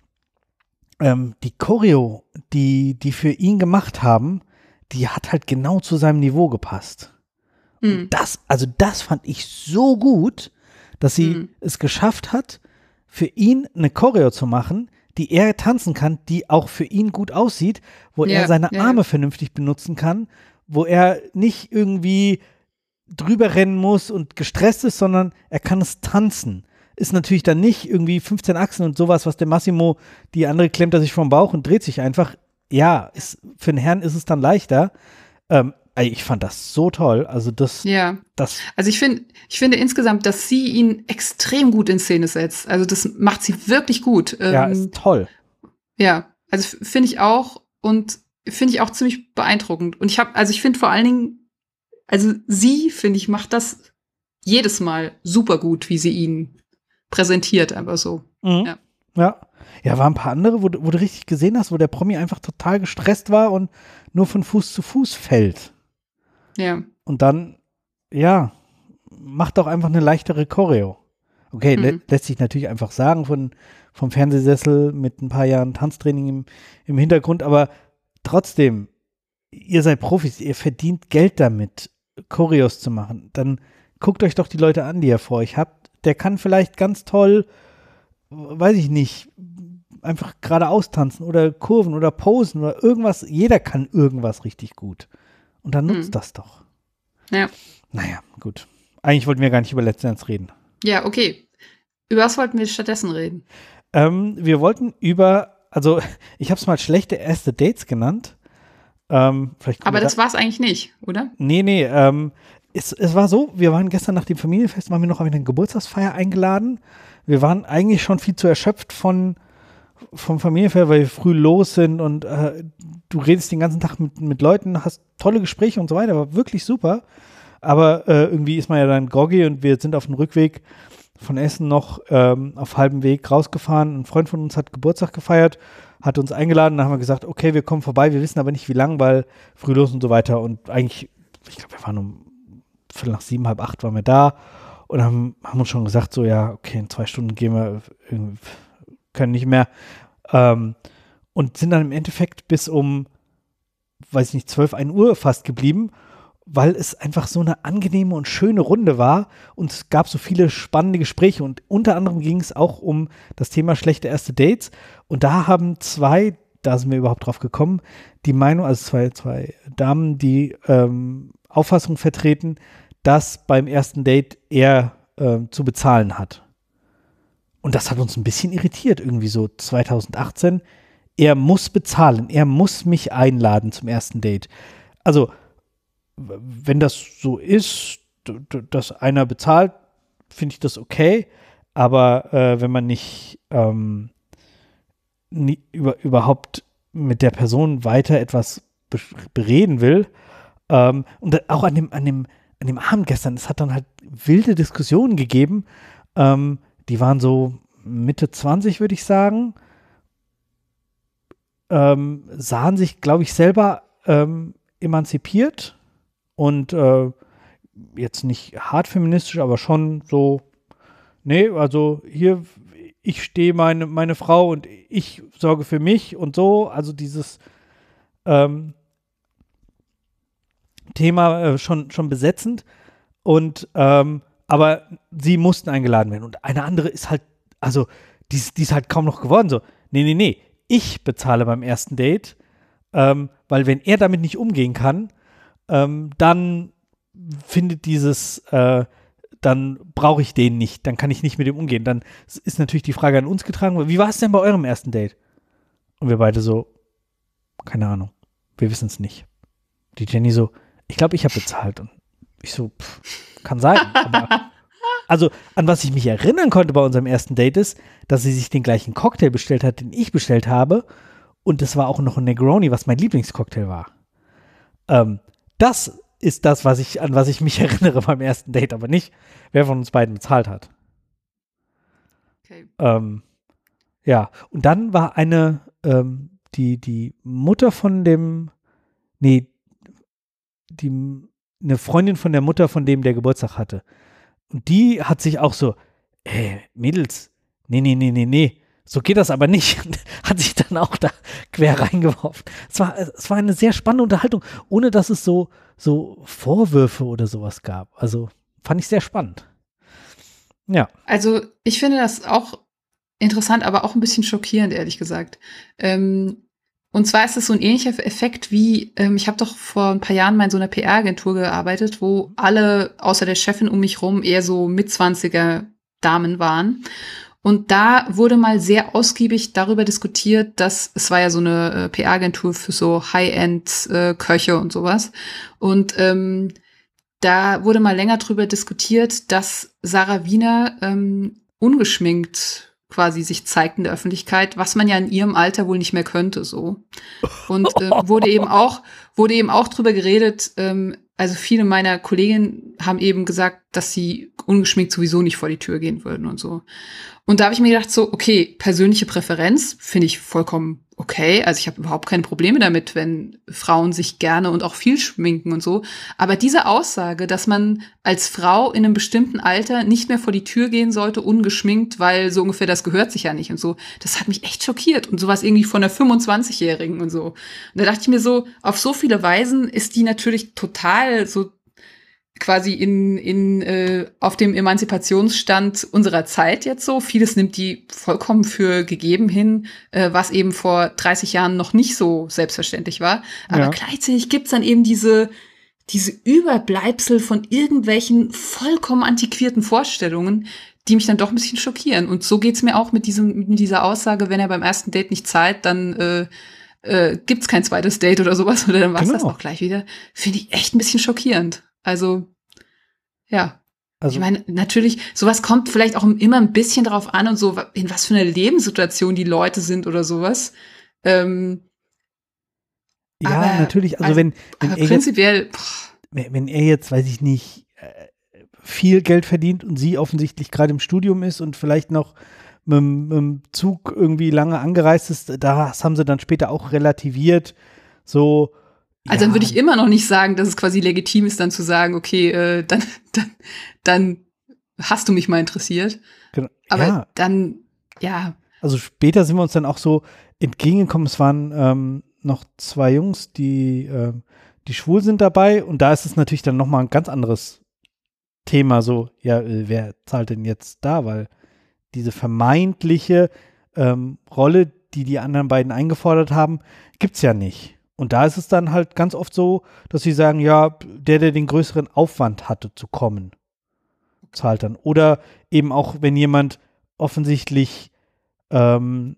Ähm, die Choreo, die die für ihn gemacht haben, die hat halt genau zu seinem Niveau gepasst. Mhm. Und das, also das fand ich so gut, dass sie Mhm. es geschafft hat, für ihn eine Choreo zu machen, die er tanzen kann, die auch für ihn gut aussieht, wo Ja, er seine ja, Arme ja. vernünftig benutzen kann, wo er nicht irgendwie drüber rennen muss und gestresst ist, sondern er kann es tanzen. Ist natürlich dann nicht irgendwie fünfzehn Achsen und sowas, was der Massimo, die andere klemmt er sich vom Bauch und dreht sich einfach. Ja, ist, für den Herrn ist es dann leichter. Ähm, ey, ich fand das so toll. Also das, Ja. das, Also ich finde, ich finde insgesamt, dass sie ihn extrem gut in Szene setzt. Also das macht sie wirklich gut. ja, Ähm, ist toll. Ja, also f- finde ich auch und finde ich auch ziemlich beeindruckend. Und ich habe, also ich finde vor allen Dingen, also sie, finde ich, macht das jedes Mal super gut, wie sie ihn präsentiert, einfach so. Mhm. Ja. Ja. Ja, waren ein paar andere, wo, du- wo du richtig gesehen hast, wo der Promi einfach total gestresst war und nur von Fuß zu Fuß fällt. Ja. Und dann, ja, macht doch einfach eine leichtere Choreo. Okay, lä Mhm. lässt sich natürlich einfach sagen von, vom Fernsehsessel mit ein paar Jahren Tanztraining im, im Hintergrund, aber trotzdem, ihr seid Profis, ihr verdient Geld damit, Choreos zu machen. Dann guckt euch doch die Leute an, die ihr vor euch habt. Der kann vielleicht ganz toll, weiß ich nicht, einfach geradeaus tanzen oder Kurven oder Posen oder irgendwas. Jeder kann irgendwas richtig gut. Und dann nutzt Mhm. das doch. Ja. Naja, gut. Eigentlich wollten wir gar nicht über Let's Dance reden. Ja, okay. Über was wollten wir stattdessen reden? Ähm, wir wollten über, also ich habe es mal schlechte erste Dates genannt. Ähm, vielleicht kommen Aber wir das da- war es eigentlich nicht, oder? Nee, nee, ähm, es, es war so, wir waren gestern nach dem Familienfest, waren wir noch auf eine Geburtstagsfeier eingeladen. Wir waren eigentlich schon viel zu erschöpft von, vom Familienfest, weil wir früh los sind und äh, du redest den ganzen Tag mit, mit Leuten, hast tolle Gespräche und so weiter, war wirklich super. Aber äh, irgendwie ist man ja dann groggy und wir sind auf dem Rückweg von Essen noch ähm, auf halbem Weg rausgefahren. Ein Freund von uns hat Geburtstag gefeiert, hat uns eingeladen, dann haben wir gesagt, okay, wir kommen vorbei, wir wissen aber nicht wie lang, weil früh los und so weiter und eigentlich, ich glaube, wir waren um Viertel nach sieben, halb acht waren wir da und haben, haben uns schon gesagt, so ja, okay, in zwei Stunden gehen wir, irgendwie, können nicht mehr ähm, und sind dann im Endeffekt bis um, weiß ich nicht, zwölf, ein Uhr fast geblieben, weil es einfach so eine angenehme und schöne Runde war und es gab so viele spannende Gespräche und unter anderem ging es auch um das Thema schlechte erste Dates und da haben zwei, da sind wir überhaupt drauf gekommen, die Meinung, also zwei, zwei Damen, die ähm, Auffassung vertreten, dass beim ersten Date er ähm, zu bezahlen hat. Und das hat uns ein bisschen irritiert, irgendwie so zwanzig achtzehn. Er muss bezahlen, er muss mich einladen zum ersten Date. Also wenn das so ist, d- d- dass einer bezahlt, finde ich das okay. Aber äh, wenn man nicht ähm, nie, über, überhaupt mit der Person weiter etwas be bereden will, ähm, und auch an dem, an, dem, an dem Abend gestern, es hat dann halt wilde Diskussionen gegeben, ähm, die waren so Mitte zwanzig, würde ich sagen, ähm, sahen sich, glaube ich, selber ähm, emanzipiert und äh, jetzt nicht hart feministisch, aber schon so, nee, also hier, ich stehe meine, meine Frau und ich sorge für mich und so, also dieses ähm, Thema äh, schon, schon besetzend und ähm, aber sie mussten eingeladen werden und eine andere ist halt, also die, ist- die ist halt kaum noch geworden, so, nee, nee, nee, ich bezahle beim ersten Date, ähm, weil wenn er damit nicht umgehen kann, ähm, dann findet dieses, äh, dann brauche ich den nicht, dann kann ich nicht mit ihm umgehen. Dann ist natürlich die Frage an uns getragen, wie war es denn bei eurem ersten Date? Und wir beide so, keine Ahnung, wir wissen es nicht. Die Jenny so, ich glaube, ich habe bezahlt. Und ich so, pff, kann sein, aber also an was ich mich erinnern konnte bei unserem ersten Date ist, dass sie sich den gleichen Cocktail bestellt hat, den ich bestellt habe und das war auch noch ein Negroni, was mein Lieblingscocktail war. Ähm, das ist das, was ich, an was ich mich erinnere beim ersten Date, aber nicht, wer von uns beiden bezahlt hat. Okay. Ähm, ja, und dann war eine ähm, die, die Mutter von dem, nee, die, eine Freundin von der Mutter von dem, der Geburtstag hatte. Und die hat sich auch so, ey, Mädels, nee, nee, nee, nee, nee, so geht das aber nicht. Hat sich dann auch da quer reingeworfen. Es war, es war eine sehr spannende Unterhaltung, ohne dass es so, so Vorwürfe oder sowas gab. Also fand ich sehr spannend. Ja. Also ich finde das auch interessant, aber auch ein bisschen schockierend, ehrlich gesagt. Ähm, und zwar ist es so ein ähnlicher Effekt wie, ähm, ich habe doch vor ein paar Jahren mal in so einer P R-Agentur gearbeitet, wo alle außer der Chefin um mich rum eher so Mitzwanziger Damen waren. Und da wurde mal sehr ausgiebig darüber diskutiert, dass es war ja so eine äh, P R-Agentur für so High-End-Köche äh, und sowas. Und ähm, da wurde mal länger drüber diskutiert, dass Sarah Wiener ähm, ungeschminkt quasi sich zeigt in der Öffentlichkeit, was man ja in ihrem Alter wohl nicht mehr könnte, so. Und äh, wurde eben auch, wurde eben auch drüber geredet, ähm, also viele meiner Kolleginnen haben eben gesagt, dass sie ungeschminkt sowieso nicht vor die Tür gehen würden und so. Und da habe ich mir gedacht, so, okay, persönliche Präferenz finde ich vollkommen okay. Also ich habe überhaupt keine Probleme damit, wenn Frauen sich gerne und auch viel schminken und so. Aber diese Aussage, dass man als Frau in einem bestimmten Alter nicht mehr vor die Tür gehen sollte, ungeschminkt, weil so ungefähr das gehört sich ja nicht und so, das hat mich echt schockiert. Und sowas irgendwie von einer fünfundzwanzigjährigen und so. Und da dachte ich mir so, auf so viele Weisen ist die natürlich total so quasi in, in, äh, auf dem Emanzipationsstand unserer Zeit jetzt so. Vieles nimmt die vollkommen für gegeben hin, äh, was eben vor dreißig Jahren noch nicht so selbstverständlich war. Aber Ja. gleichzeitig gibt's dann eben diese, diese Überbleibsel von irgendwelchen vollkommen antiquierten Vorstellungen, die mich dann doch ein bisschen schockieren. Und so geht's mir auch mit diesem, mit dieser Aussage, wenn er beim ersten Date nicht zahlt, dann äh, äh, gibt's kein zweites Date oder sowas, oder dann war's Genau. das auch gleich wieder. Finde ich echt ein bisschen schockierend. Also, ja. Also, Ich meine, natürlich, sowas kommt vielleicht auch immer ein bisschen darauf an und so, in was für einer Lebenssituation die Leute sind oder sowas. Ähm, ja, aber- natürlich, also, also, wenn, wenn aber er jetzt, prinzipiell, pff, wenn wenn er jetzt, weiß ich nicht, äh, viel Geld verdient und sie offensichtlich gerade im Studium ist und vielleicht noch mit, dem- mit dem Zug irgendwie lange angereist ist, das haben sie dann später auch relativiert, so. also ja, dann würde ich immer noch nicht sagen, dass es quasi legitim ist, dann zu sagen, okay, äh, dann, dann, dann hast du mich mal interessiert. genau, Aber ja, dann, ja, also später sind wir uns dann auch so entgegengekommen, es waren ähm, noch zwei Jungs, die, ähm, die schwul sind dabei und da ist es natürlich dann nochmal ein ganz anderes Thema, so, ja, äh, wer zahlt denn jetzt da, weil diese vermeintliche ähm, Rolle, die die anderen beiden eingefordert haben, gibt's ja nicht. Und da ist es dann halt ganz oft so, dass sie sagen, ja, der, der den größeren Aufwand hatte zu kommen, zahlt dann. Oder eben auch, wenn jemand offensichtlich ähm,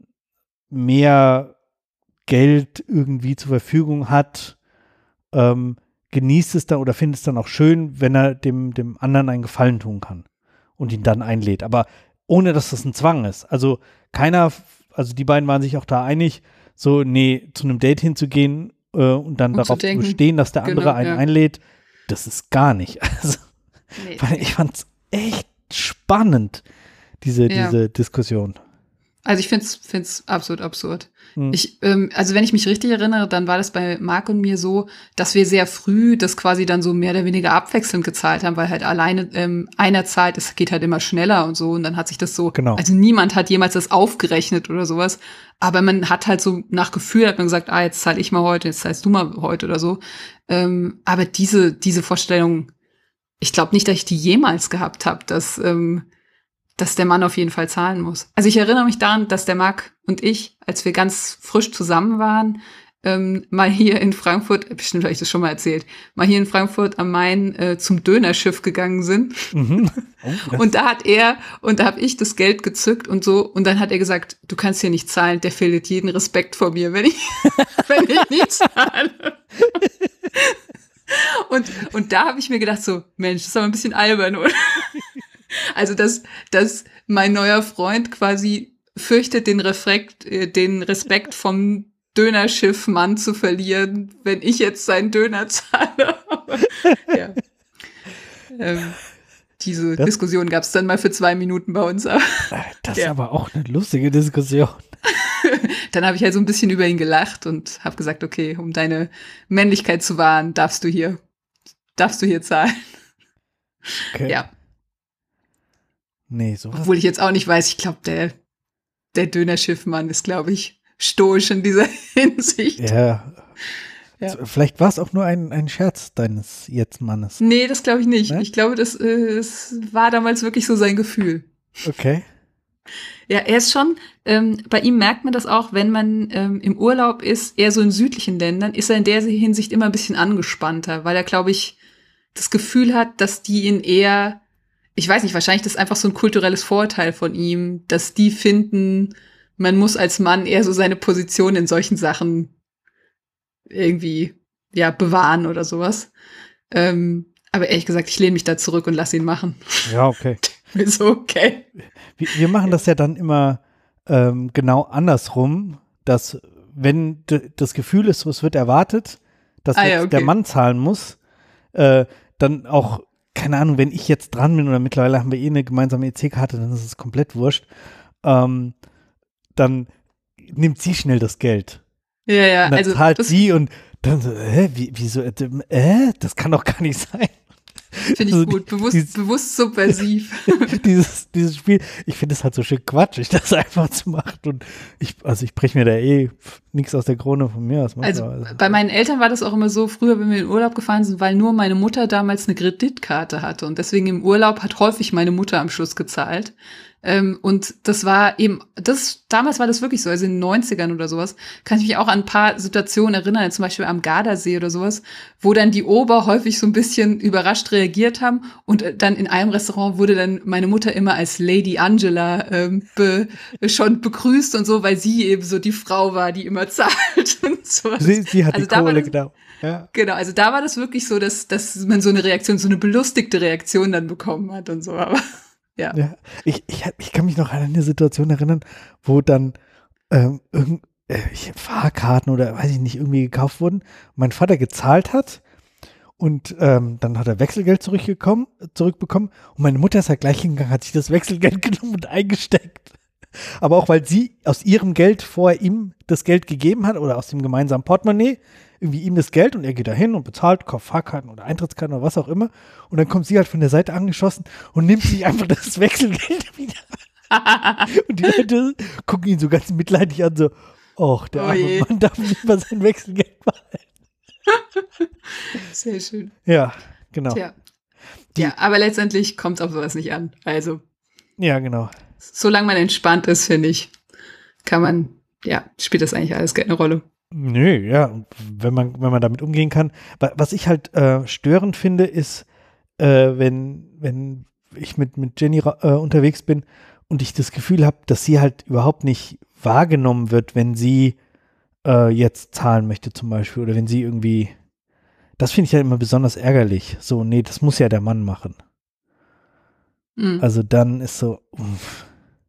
mehr Geld irgendwie zur Verfügung hat, ähm, genießt es dann oder findet es dann auch schön, wenn er dem, dem anderen einen Gefallen tun kann und ihn dann einlädt. Aber ohne, dass das ein Zwang ist. Also keiner, also die beiden waren sich auch da einig, so, nee, zu einem Date hinzugehen äh, und dann Um darauf zu denken, zu bestehen, dass der andere genau, einen ja. einlädt, das ist gar nicht. Also, nee, weil ich fand es echt spannend, diese, Ja. diese Diskussion. Also ich find's, find's absolut absurd. Hm. Ich, ähm, also wenn ich mich richtig erinnere, dann war das bei Marc und mir so, dass wir sehr früh das quasi dann so mehr oder weniger abwechselnd gezahlt haben, weil halt alleine ähm, einer zahlt, es geht halt immer schneller und so und dann hat sich das so, Genau. also niemand hat jemals das aufgerechnet oder sowas, aber man hat halt so nach Gefühl, hat man gesagt, ah, jetzt zahle ich mal heute, jetzt zahlst du mal heute oder so. Ähm, aber diese, diese Vorstellung, ich glaube nicht, dass ich die jemals gehabt habe, dass ähm, dass der Mann auf jeden Fall zahlen muss. Also ich erinnere mich daran, dass der Marc und ich, als wir ganz frisch zusammen waren, ähm, mal hier in Frankfurt, bestimmt habe ich das schon mal erzählt, mal hier in Frankfurt am Main äh, zum Dönerschiff gegangen sind. Mhm. Oh, das- Und da hat er, und da habe ich das Geld gezückt und so, und dann hat er gesagt, du kannst hier nicht zahlen, der verliert jeden Respekt vor mir, wenn ich, wenn ich nicht zahle. Und, und da habe ich mir gedacht so, Mensch, das ist aber ein bisschen albern, oder? Also, dass, dass mein neuer Freund quasi fürchtet, den Reflekt, äh, den Respekt vom Dönerschiff-Mann zu verlieren, wenn ich jetzt seinen Döner zahle. Aber, ja. ähm, diese Das- Diskussion gab es dann mal für zwei Minuten bei uns. Aber Das Ja. ist aber auch eine lustige Diskussion. dann habe ich halt so ein bisschen über ihn gelacht und habe gesagt, okay, um deine Männlichkeit zu wahren, darfst du hier, darfst du hier zahlen. Okay. Ja. Nee, sowas. Obwohl ich jetzt auch nicht weiß, ich glaube, der, der Dönerschiffmann ist, glaube ich, stoisch in dieser Hinsicht. Ja. Ja. Vielleicht war es auch nur ein, ein Scherz deines Jetzt-Mannes. Nee, das glaube ich nicht. Ne? Ich glaube, das, äh, das war damals wirklich so sein Gefühl. Okay. Ja, er ist schon, ähm, bei ihm merkt man das auch, wenn man ähm, im Urlaub ist, eher so in südlichen Ländern, ist er in der Hinsicht immer ein bisschen angespannter, weil er, glaube ich, das Gefühl hat, dass die ihn eher, ich weiß nicht, wahrscheinlich das ist einfach so ein kulturelles Vorteil von ihm, dass die finden, man muss als Mann eher so seine Position in solchen Sachen irgendwie, ja, bewahren oder sowas. Ähm, aber ehrlich gesagt, ich lehne mich da zurück und lass ihn machen. Ja, okay. Ist okay. Wir, wir machen das ja dann immer ähm, genau andersrum, dass wenn d- das Gefühl ist, so, es wird erwartet, dass Ah, jetzt ja, okay. der Mann zahlen muss, äh, dann auch, keine Ahnung, wenn ich jetzt dran bin oder mittlerweile haben wir eh eine gemeinsame E C-Karte, dann ist es komplett wurscht, ähm, dann nimmt sie schnell das Geld. Ja, ja, Und dann also zahlt das sie und dann so, hä, wie, wieso, äh, äh, das kann doch gar nicht sein. finde ich also gut. Bewusst, dieses- bewusst subversiv. dieses, dieses Spiel, ich finde es halt so schön quatschig, das einfach zu machen. Und ich, also ich breche mir da eh nichts aus der Krone von mir aus. Also bei meinen Eltern war das auch immer so, früher, wenn wir in Urlaub gefahren sind, weil nur meine Mutter damals eine Kreditkarte hatte und deswegen im Urlaub hat häufig meine Mutter am Schluss gezahlt. Ähm, und das war eben, das, damals war das wirklich so, also in den neunzigern oder sowas, kann ich mich auch an ein paar Situationen erinnern, zum Beispiel am Gardasee oder sowas, wo dann die Ober häufig so ein bisschen überrascht reagiert haben und äh, dann in einem Restaurant wurde dann meine Mutter immer als Lady Angela ähm, be, schon begrüßt und so, weil sie eben so die Frau war, die immer zahlt und sowas. sie, sie hat Also die da war Kohle, das- genau. Ja. Genau, also da war das wirklich so, dass, dass man so eine Reaktion, so eine belustigte Reaktion dann bekommen hat und so, aber ja. Ja, ich, ich, ich kann mich noch an eine Situation erinnern, wo dann ähm, irgend, äh, ich, Fahrkarten oder weiß ich nicht, irgendwie gekauft wurden und mein Vater gezahlt hat und ähm, dann hat er Wechselgeld zurückgekommen, zurückbekommen und meine Mutter ist halt gleich hingegangen, hat sich das Wechselgeld genommen und eingesteckt. Aber auch, weil sie aus ihrem Geld vorher ihm das Geld gegeben hat oder aus dem gemeinsamen Portemonnaie, irgendwie ihm das Geld und er geht da hin und bezahlt, kauft Fahrkarten oder Eintrittskarten oder was auch immer. Und dann kommt sie halt von der Seite angeschossen und nimmt sich einfach das Wechselgeld wieder. Und die Leute gucken ihn so ganz mitleidig an, so, och, der Oh arme je. Mann darf nicht mal sein Wechselgeld behalten. Sehr schön. Ja, genau. Tja. Ja, aber letztendlich kommt es auf sowas nicht an. Also, Ja, genau. solange man entspannt ist, finde ich, kann man, ja, spielt das eigentlich alles keine Rolle. Nö, ja, und wenn man, wenn man damit umgehen kann. Wa- Was ich halt äh, störend finde, ist, äh, wenn, wenn ich mit, mit Jenny ra- äh, unterwegs bin und ich das Gefühl habe, dass sie halt überhaupt nicht wahrgenommen wird, wenn sie äh, jetzt zahlen möchte zum Beispiel oder wenn sie irgendwie, das finde ich ja immer besonders ärgerlich. So, nee, das muss ja der Mann machen. Mhm. Also dann ist so, uff.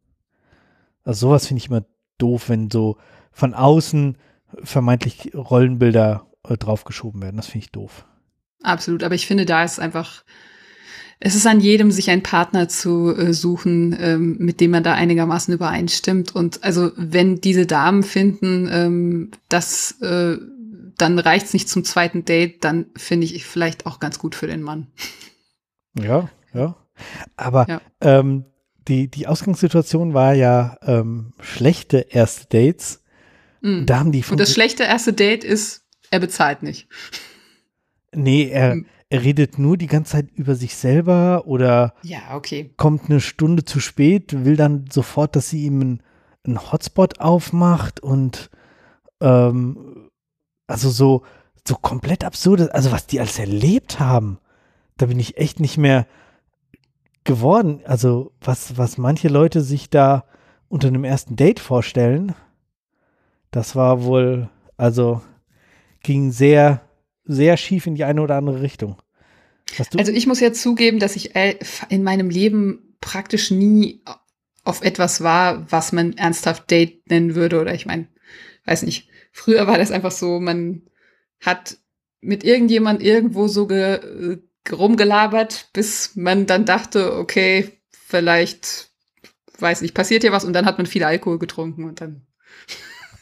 Also sowas finde ich immer doof, wenn so von außen vermeintlich Rollenbilder äh, draufgeschoben werden. Das finde ich doof. Absolut, aber ich finde, da ist einfach, es ist an jedem, sich einen Partner zu äh, suchen, ähm, mit dem man da einigermaßen übereinstimmt. Und also, wenn diese Damen finden, ähm, dass äh, dann reicht's nicht zum zweiten Date, dann finde ich vielleicht auch ganz gut für den Mann. Ja, ja. Aber Ja. ähm, die, die Ausgangssituation war ja ähm, schlechte erste Dates. Mhm. Da haben die von Und das schlechte erste Date ist, er bezahlt nicht. Nee, er, Mhm. er redet nur die ganze Zeit über sich selber oder Ja, okay. kommt eine Stunde zu spät, will dann sofort, dass sie ihm einen, einen Hotspot aufmacht und ähm, also so, so komplett absurd, also was die alles erlebt haben, da bin ich echt nicht mehr geworden. Also was, was manche Leute sich da unter einem ersten Date vorstellen, das war wohl, also ging sehr, sehr schief in die eine oder andere Richtung. Hast du? Also ich muss ja zugeben, dass ich äh, in meinem Leben praktisch nie auf etwas war, was man ernsthaft Date nennen würde. Oder ich meine, weiß nicht, früher war das einfach so, man hat mit irgendjemand irgendwo so ge, äh, rumgelabert, bis man dann dachte, okay, vielleicht, weiß nicht, passiert hier was und dann hat man viel Alkohol getrunken und dann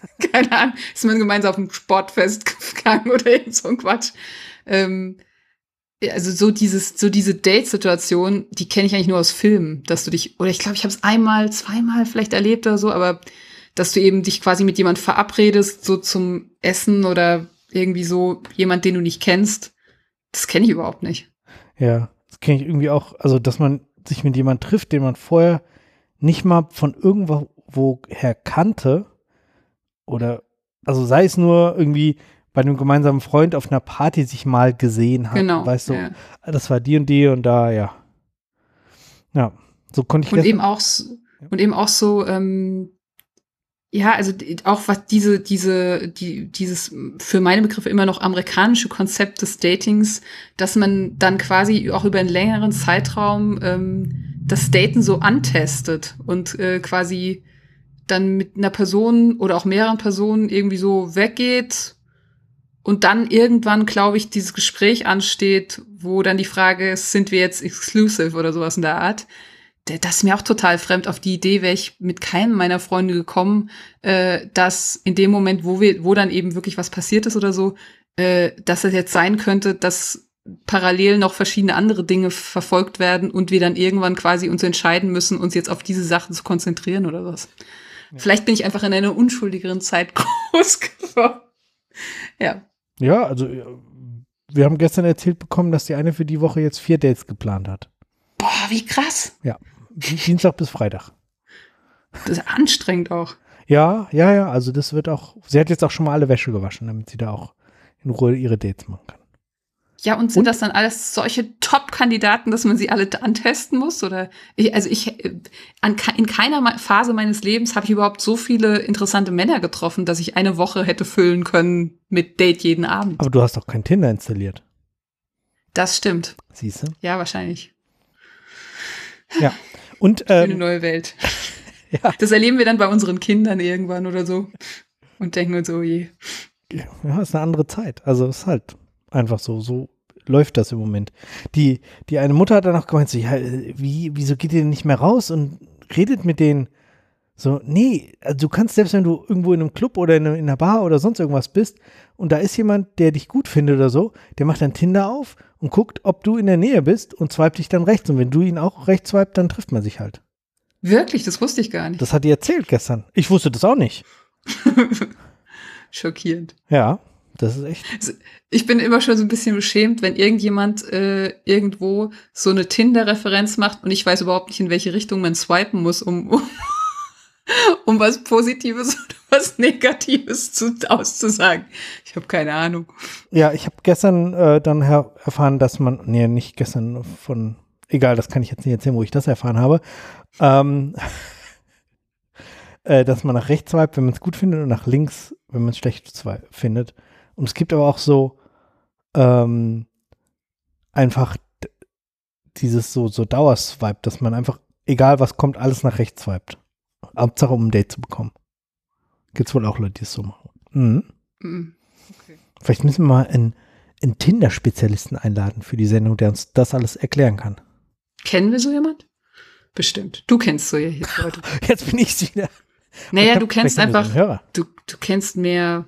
Keine Ahnung, ist man gemeinsam auf ein Sportfest gegangen oder irgend so ein Quatsch. Ähm, also so dieses, so diese Date-Situation, die kenne ich eigentlich nur aus Filmen, dass du dich, oder ich glaube, ich habe es einmal, zweimal vielleicht erlebt oder so, aber dass du eben dich quasi mit jemand verabredest, so zum Essen oder irgendwie so jemand, den du nicht kennst, das kenne ich überhaupt nicht. Ja, das kenne ich irgendwie auch, also dass man sich mit jemandem trifft, den man vorher nicht mal von irgendwoher kannte oder, also sei es nur irgendwie bei einem gemeinsamen Freund auf einer Party sich mal gesehen hat. Genau. Weißt du, Ja. das war die und die und da, ja. Ja, so konnte ich Und gestern- eben auch, s- und eben auch so, ähm, ja, also die- auch was diese, diese, die, dieses für meine Begriffe immer noch amerikanische Konzept des Datings, dass man dann quasi auch über einen längeren Zeitraum ähm, das Daten so antestet und äh, quasi dann mit einer Person oder auch mehreren Personen irgendwie so weggeht und dann irgendwann, glaube ich, dieses Gespräch ansteht, wo dann die Frage ist, sind wir jetzt exclusive oder sowas in der Art. Das ist mir auch total fremd. Auf die Idee wäre ich mit keinem meiner Freunde gekommen, äh, dass in dem Moment, wo wir, wo dann eben wirklich was passiert ist oder so, äh, dass es jetzt sein könnte, dass parallel noch verschiedene andere Dinge verfolgt werden und wir dann irgendwann quasi uns entscheiden müssen, uns jetzt auf diese Sachen zu konzentrieren oder was. Ja. Vielleicht bin ich einfach in einer unschuldigeren Zeit groß geworden. Ja. Ja, also wir haben gestern erzählt bekommen, dass die eine für die Woche jetzt vier Dates geplant hat. Boah, wie krass. Ja, Dienstag bis Freitag. Das ist anstrengend auch. Ja, ja, ja, also das wird auch, sie hat jetzt auch schon mal alle Wäsche gewaschen, damit sie da auch in Ruhe ihre Dates machen kann. Ja, und sind Und? das dann alles solche Top-Kandidaten, dass man sie alle antesten muss? Oder ich, also ich an, in keiner Phase meines Lebens habe ich überhaupt so viele interessante Männer getroffen, dass ich eine Woche hätte füllen können mit Date jeden Abend. Aber du hast doch kein Tinder installiert. Das stimmt. Siehst du? Ja, wahrscheinlich. Ja. Und Für eine ähm, neue Welt. ja. Das erleben wir dann bei unseren Kindern irgendwann oder so. Und denken uns, oh je. Ja, ist eine andere Zeit. Also ist halt einfach so, so läuft das im Moment. Die, die eine Mutter hat dann auch gemeint, so, ja, wie, wieso geht ihr denn nicht mehr raus und redet mit denen? So, nee, also du kannst, selbst wenn du irgendwo in einem Club oder in, in einer Bar oder sonst irgendwas bist und da ist jemand, der dich gut findet oder so, der macht dann Tinder auf und guckt, ob du in der Nähe bist und swipet dich dann rechts. Und wenn du ihn auch rechts swipet, dann trifft man sich halt. Wirklich? Das wusste ich gar nicht. Das hat die erzählt gestern. Ich wusste das auch nicht. Schockierend. Ja, das ist echt. Ich bin immer schon so ein bisschen beschämt, wenn irgendjemand äh, irgendwo so eine Tinder-Referenz macht und ich weiß überhaupt nicht, in welche Richtung man swipen muss, um, um, um was Positives oder was Negatives zu, auszusagen. Ich habe keine Ahnung. Ja, ich habe gestern äh, dann her- erfahren, dass man, nee, nicht gestern von, egal, das kann ich jetzt nicht erzählen, wo ich das erfahren habe, ähm, äh, dass man nach rechts swipet, wenn man es gut findet und nach links, wenn man es schlecht swi- findet. Und es gibt aber auch so ähm, einfach d- dieses so, so Dauerswipe, dass man einfach, egal was kommt, alles nach rechts swipet. Hauptsache, um ein Date zu bekommen. Gibt's wohl auch Leute, die es so machen. Mhm. Mhm. Okay. Vielleicht müssen wir mal einen, einen Tinder-Spezialisten einladen für die Sendung, der uns das alles erklären kann. Kennen wir so jemand? Bestimmt. Du kennst so Leute. Jetzt bin ich wieder. Naja, hab- du kennst vielleicht haben wir einfach, so einen Hörer. du, du kennst mehr.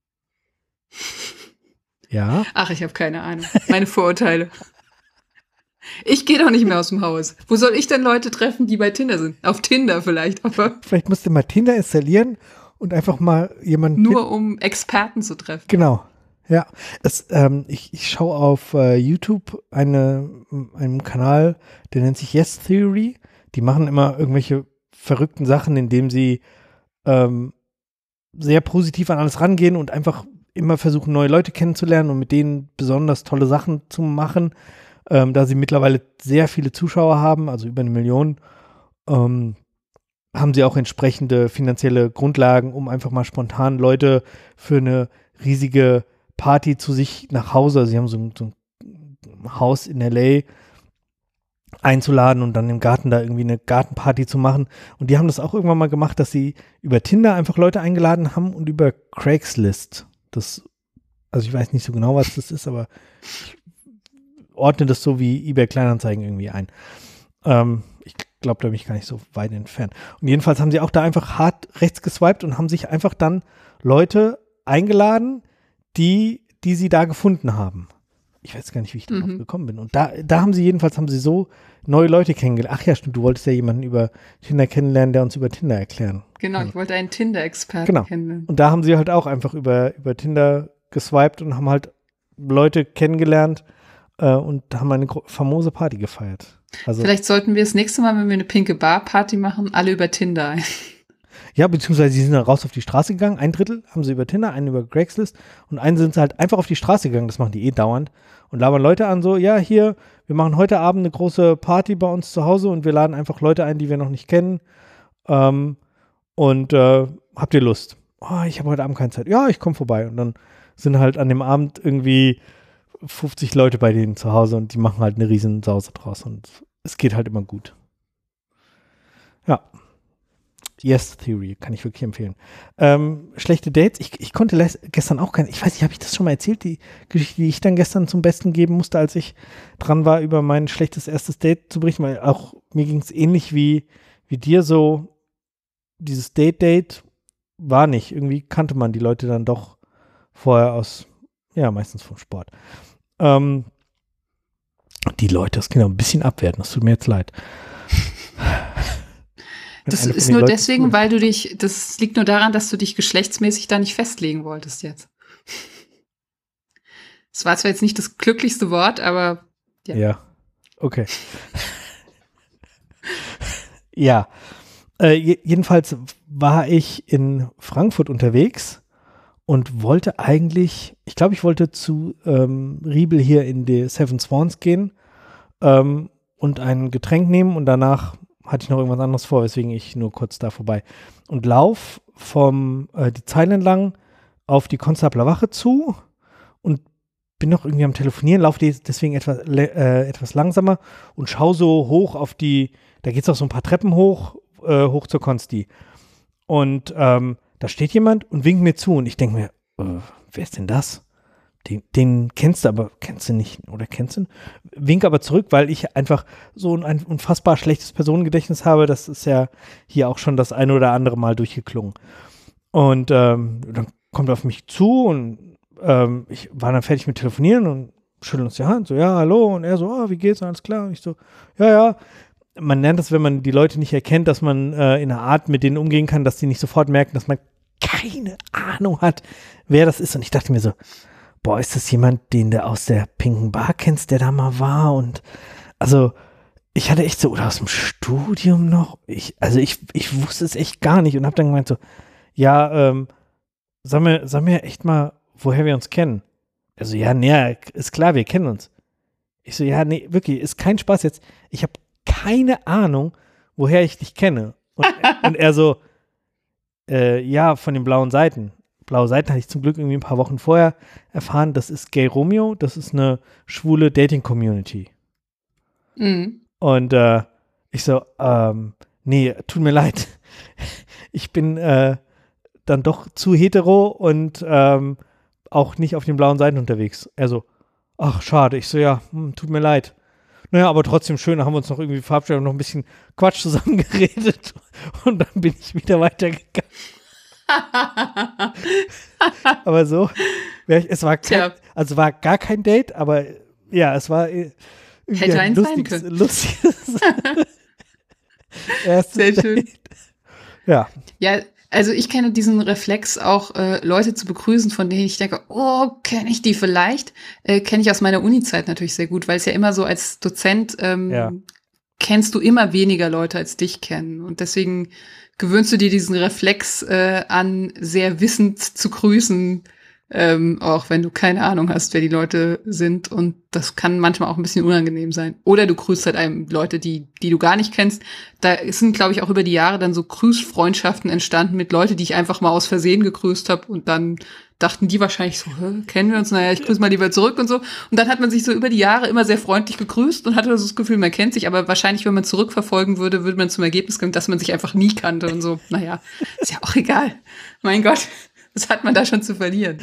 Ja. Ach, ich habe keine Ahnung. Meine Vorurteile. Ich gehe doch nicht mehr aus dem Haus. Wo soll ich denn Leute treffen, die bei Tinder sind? Auf Tinder vielleicht, aber Vielleicht musst du mal Tinder installieren und einfach mal jemanden. nur um Experten zu treffen. Genau. Ja. Es, ähm, ich, ich schaue auf äh, YouTube eine, einen Kanal, der nennt sich Yes Theory. Die machen immer irgendwelche verrückten Sachen, indem sie ähm, sehr positiv an alles rangehen und einfach immer versuchen, neue Leute kennenzulernen und mit denen besonders tolle Sachen zu machen. Ähm, da sie mittlerweile sehr viele Zuschauer haben, also über eine Million, ähm, haben sie auch entsprechende finanzielle Grundlagen, um einfach mal spontan Leute für eine riesige Party zu sich nach Hause, also sie haben so ein, so ein Haus in L A, einzuladen und dann im Garten da irgendwie eine Gartenparty zu machen. Und die haben das auch irgendwann mal gemacht, dass sie über Tinder einfach Leute eingeladen haben und über Craigslist. Das, also ich weiß nicht so genau, was das ist, aber ich ordne das so wie eBay Kleinanzeigen irgendwie ein. Ähm, ich glaube, da bin ich gar nicht so weit entfernt. Und jedenfalls haben sie auch da einfach hart rechts geswiped und haben sich einfach dann Leute eingeladen, die, die sie da gefunden haben. Ich weiß gar nicht, wie ich darauf Mhm. gekommen bin. Und da, da haben sie jedenfalls, haben sie so neue Leute kennengelernt. Ach ja, stimmt, du wolltest ja jemanden über Tinder kennenlernen, der uns über Tinder erklären. Genau, kann. ich wollte einen Tinder-Experten Genau. kennenlernen. Und da haben sie halt auch einfach über, über Tinder geswiped und haben halt Leute kennengelernt äh, und haben eine gro- famose Party gefeiert. Also, Vielleicht sollten wir das nächste Mal, wenn wir eine pinke Bar-Party machen, alle über Tinder ein. ja, beziehungsweise sie sind dann raus auf die Straße gegangen. Ein Drittel haben sie über Tinder, einen über Craigslist und einen sind sie halt einfach auf die Straße gegangen. Das machen die eh dauernd und labern Leute an so, ja, hier, wir machen heute Abend eine große Party bei uns zu Hause und wir laden einfach Leute ein, die wir noch nicht kennen. Ähm, und äh, habt ihr Lust? Oh, ich habe heute Abend keine Zeit. Ja, ich komme vorbei. Und dann sind halt an dem Abend irgendwie fünfzig Leute bei denen zu Hause und die machen halt eine riesen Sause draus und es geht halt immer gut. Ja. Yes Theory, kann ich wirklich empfehlen. Ähm, schlechte Dates, ich, ich konnte les- gestern auch keine, ich weiß nicht, habe ich das schon mal erzählt, die Geschichte, die ich dann gestern zum Besten geben musste, als ich dran war, über mein schlechtes erstes Date zu berichten, weil auch mir ging es ähnlich wie, wie dir so, dieses Date-Date war nicht, irgendwie kannte man die Leute dann doch vorher aus, ja, meistens vom Sport. Ähm, die Leute, das kann auch ein bisschen abwerten, das tut mir jetzt leid. Das ist nur deswegen, weil du dich, das liegt nur daran, dass du dich geschlechtsmäßig da nicht festlegen wolltest jetzt. Das war zwar jetzt nicht das glücklichste Wort, aber ja. Ja, okay. ja. Äh, jedenfalls war ich in Frankfurt unterwegs und wollte eigentlich, ich glaube, ich wollte zu ähm, Riebel hier in die Seven Swans gehen ähm, und ein Getränk nehmen und danach hatte ich noch irgendwas anderes vor, weswegen ich nur kurz da vorbei. Und lauf vom, äh, die Zeile entlang auf die Konstabler Wache zu und bin noch irgendwie am Telefonieren, laufe deswegen etwas, äh, etwas langsamer und schaue so hoch auf die, da geht es auch so ein paar Treppen hoch, äh, hoch zur Konsti. Und ähm, da steht jemand und winkt mir zu und ich denke mir, äh, wer ist denn das? Den, den kennst du aber, kennst du nicht, oder kennst du ihn? Wink aber zurück, weil ich einfach so ein, ein unfassbar schlechtes Personengedächtnis habe. Das ist ja hier auch schon das eine oder andere Mal durchgeklungen. Und ähm, dann kommt er auf mich zu und ähm, ich war dann fertig mit Telefonieren und schütteln uns die Hand, so, ja, hallo. Und er so, ah, wie geht's, alles klar? Und ich so, ja, ja. Man lernt das, wenn man die Leute nicht erkennt, dass man äh, in einer Art mit denen umgehen kann, dass die nicht sofort merken, dass man keine Ahnung hat, wer das ist. Und ich dachte mir so, boah, ist das jemand, den du aus der pinken Bar kennst, der da mal war? Und also, ich hatte echt so, oder aus dem Studium noch, ich, also ich, ich wusste es echt gar nicht und hab dann gemeint so, ja, ähm, sag mir, sag mir echt mal, woher wir uns kennen. Also, ja, nee, ist klar, wir kennen uns. Ich so, ja, nee, wirklich, ist kein Spaß jetzt. Ich habe keine Ahnung, woher ich dich kenne. Und, und er so, äh, ja, von den blauen Seiten. Blaue Seiten hatte ich zum Glück irgendwie ein paar Wochen vorher erfahren, das ist Gay Romeo, das ist eine schwule Dating-Community. Mhm. Und äh, ich so, ähm, nee, tut mir leid. Ich bin äh, dann doch zu hetero und ähm, auch nicht auf den blauen Seiten unterwegs. Er so, ach, schade. Ich so, ja, hm, tut mir leid. Naja, aber trotzdem schön, da haben wir uns noch irgendwie verabschiedet und noch ein bisschen Quatsch zusammengeredet und dann bin ich wieder weitergegangen. Aber so, es war kein, also war gar kein Date, aber ja, es war hätte ein lustiges, lustiges erstes Sehr Date. schön. Ja. Ja, also ich kenne diesen Reflex auch, äh, Leute zu begrüßen, von denen ich denke, oh, kenne ich die vielleicht? Äh, kenne ich aus meiner Uni-Zeit natürlich sehr gut, weil es ja immer so als Dozent ähm, Ja. kennst du immer weniger Leute als dich kennen. Und deswegen gewöhnst du dir diesen Reflex äh, an, sehr wissend zu grüßen, ähm, auch wenn du keine Ahnung hast, wer die Leute sind. Und das kann manchmal auch ein bisschen unangenehm sein. Oder du grüßt halt einem Leute, die die du gar nicht kennst. Da sind, glaube ich, auch über die Jahre dann so Grüßfreundschaften entstanden mit Leuten, die ich einfach mal aus Versehen gegrüßt habe. Und dann dachten die wahrscheinlich so, hä, kennen wir uns? Naja, ich grüße mal lieber zurück und so. Und dann hat man sich so über die Jahre immer sehr freundlich gegrüßt und hatte so das Gefühl, man kennt sich. Aber wahrscheinlich, wenn man zurückverfolgen würde, würde man zum Ergebnis kommen, dass man sich einfach nie kannte und so. Naja, ist ja auch egal. Mein Gott, was hat man da schon zu verlieren?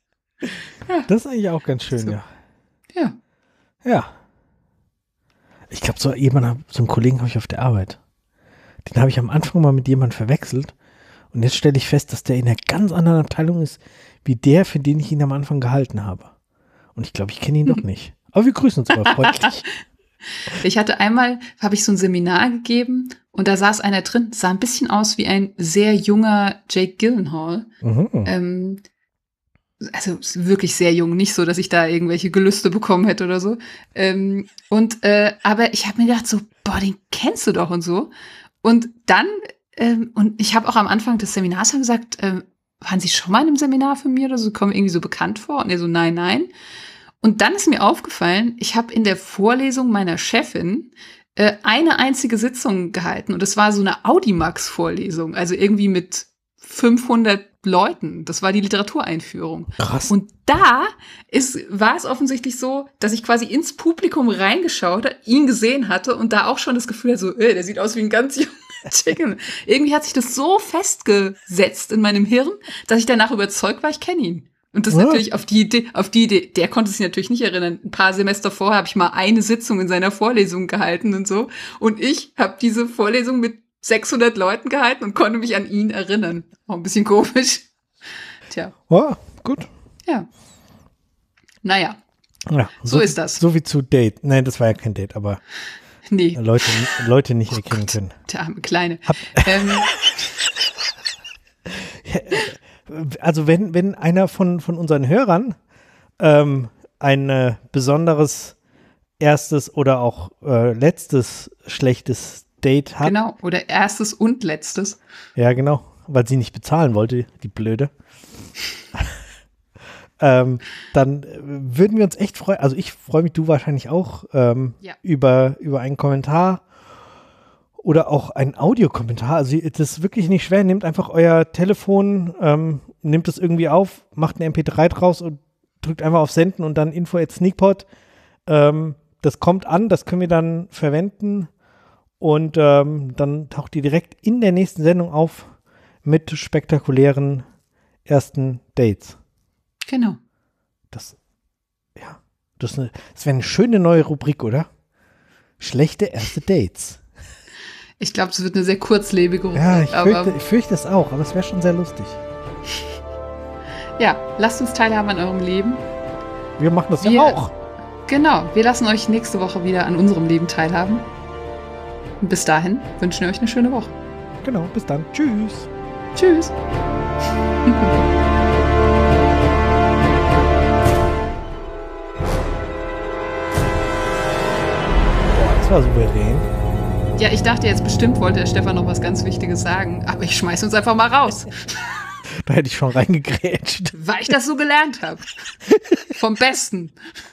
Ja. Das ist eigentlich auch ganz schön, so. ja. Ja. Ja. Ich glaube, so jemand, so einen Kollegen habe ich auf der Arbeit. Den habe ich am Anfang mal mit jemandem verwechselt. Und jetzt stelle ich fest, dass der in einer ganz anderen Abteilung ist, wie der, für den ich ihn am Anfang gehalten habe. Und ich glaube, ich kenne ihn doch nicht. Aber wir grüßen uns mal freundlich. Ich hatte einmal, habe ich so ein Seminar gegeben und da saß einer drin, sah ein bisschen aus wie ein sehr junger Jake Gyllenhaal. Mhm. Ähm, also wirklich sehr jung, nicht so, dass ich da irgendwelche Gelüste bekommen hätte oder so. Ähm, und äh, aber ich habe mir gedacht so, boah, den kennst du doch und so. Und dann, ähm, und ich habe auch am Anfang des Seminars gesagt, ähm, waren Sie schon mal in einem Seminar von mir oder so? Kommen irgendwie so bekannt vor? Und er so, nein, nein. Und dann ist mir aufgefallen, ich habe in der Vorlesung meiner Chefin äh, eine einzige Sitzung gehalten. Und das war so eine Audimax-Vorlesung, also irgendwie mit fünfhundert Leuten. Das war die Literatureinführung. Krass. Und da ist, war es offensichtlich so, dass ich quasi ins Publikum reingeschaut habe, ihn gesehen hatte und da auch schon das Gefühl hatte, so, äh, der sieht aus wie ein ganz junger Chicken. Irgendwie hat sich das so festgesetzt in meinem Hirn, dass ich danach überzeugt war, ich kenne ihn. Und das Ja. natürlich auf die Idee, auf die Idee, der konnte sich natürlich nicht erinnern. Ein paar Semester vorher habe ich mal eine Sitzung in seiner Vorlesung gehalten und so. Und ich habe diese Vorlesung mit sechshundert Leuten gehalten und konnte mich an ihn erinnern. Auch ein bisschen komisch. Tja. Oh, gut. Ja. Naja, Ja, so ist das. So wie zu Date. Nein, das war ja kein Date, aber nee, Leute, Leute nicht Oh erkennen Gott. können. der arme Kleine. Hab- ähm, Also wenn, wenn einer von, von unseren Hörern ähm, ein äh, besonderes erstes oder auch äh, letztes schlechtes Date hat. genau, oder erstes und letztes. Ja, genau, weil sie nicht bezahlen wollte, die Blöde. ähm, dann äh, würden wir uns echt freuen, also ich freue mich, du wahrscheinlich auch, ähm, Ja. über, über einen Kommentar oder auch einen Audiokommentar. Also das ist wirklich nicht schwer. Nehmt einfach euer Telefon, ähm, nehmt es irgendwie auf, macht eine M P drei draus und drückt einfach auf Senden und dann info at sneakpod. Ähm, das kommt an, das können wir dann verwenden und ähm, dann taucht ihr direkt in der nächsten Sendung auf mit spektakulären ersten Dates. Genau. Das, ja, das, eine- das wäre eine schöne neue Rubrik, oder? Schlechte erste Dates. Ich glaube, es wird eine sehr kurzlebige Rubrik. Ja, ich aber fürchte, ich fürchte es auch, aber es wäre schon sehr lustig. ja, lasst uns teilhaben an eurem Leben. Wir machen das Wir- ja auch. Genau, wir lassen euch nächste Woche wieder an unserem Leben teilhaben. Und bis dahin wünschen wir euch eine schöne Woche. Genau, bis dann. Tschüss. Tschüss. Boah, das war souverän. Ja, ich dachte jetzt bestimmt wollte der Stefan noch was ganz Wichtiges sagen, aber ich schmeiß uns einfach mal raus, Da hätte ich schon reingegrätscht. weil ich das so gelernt habe. Vom Besten.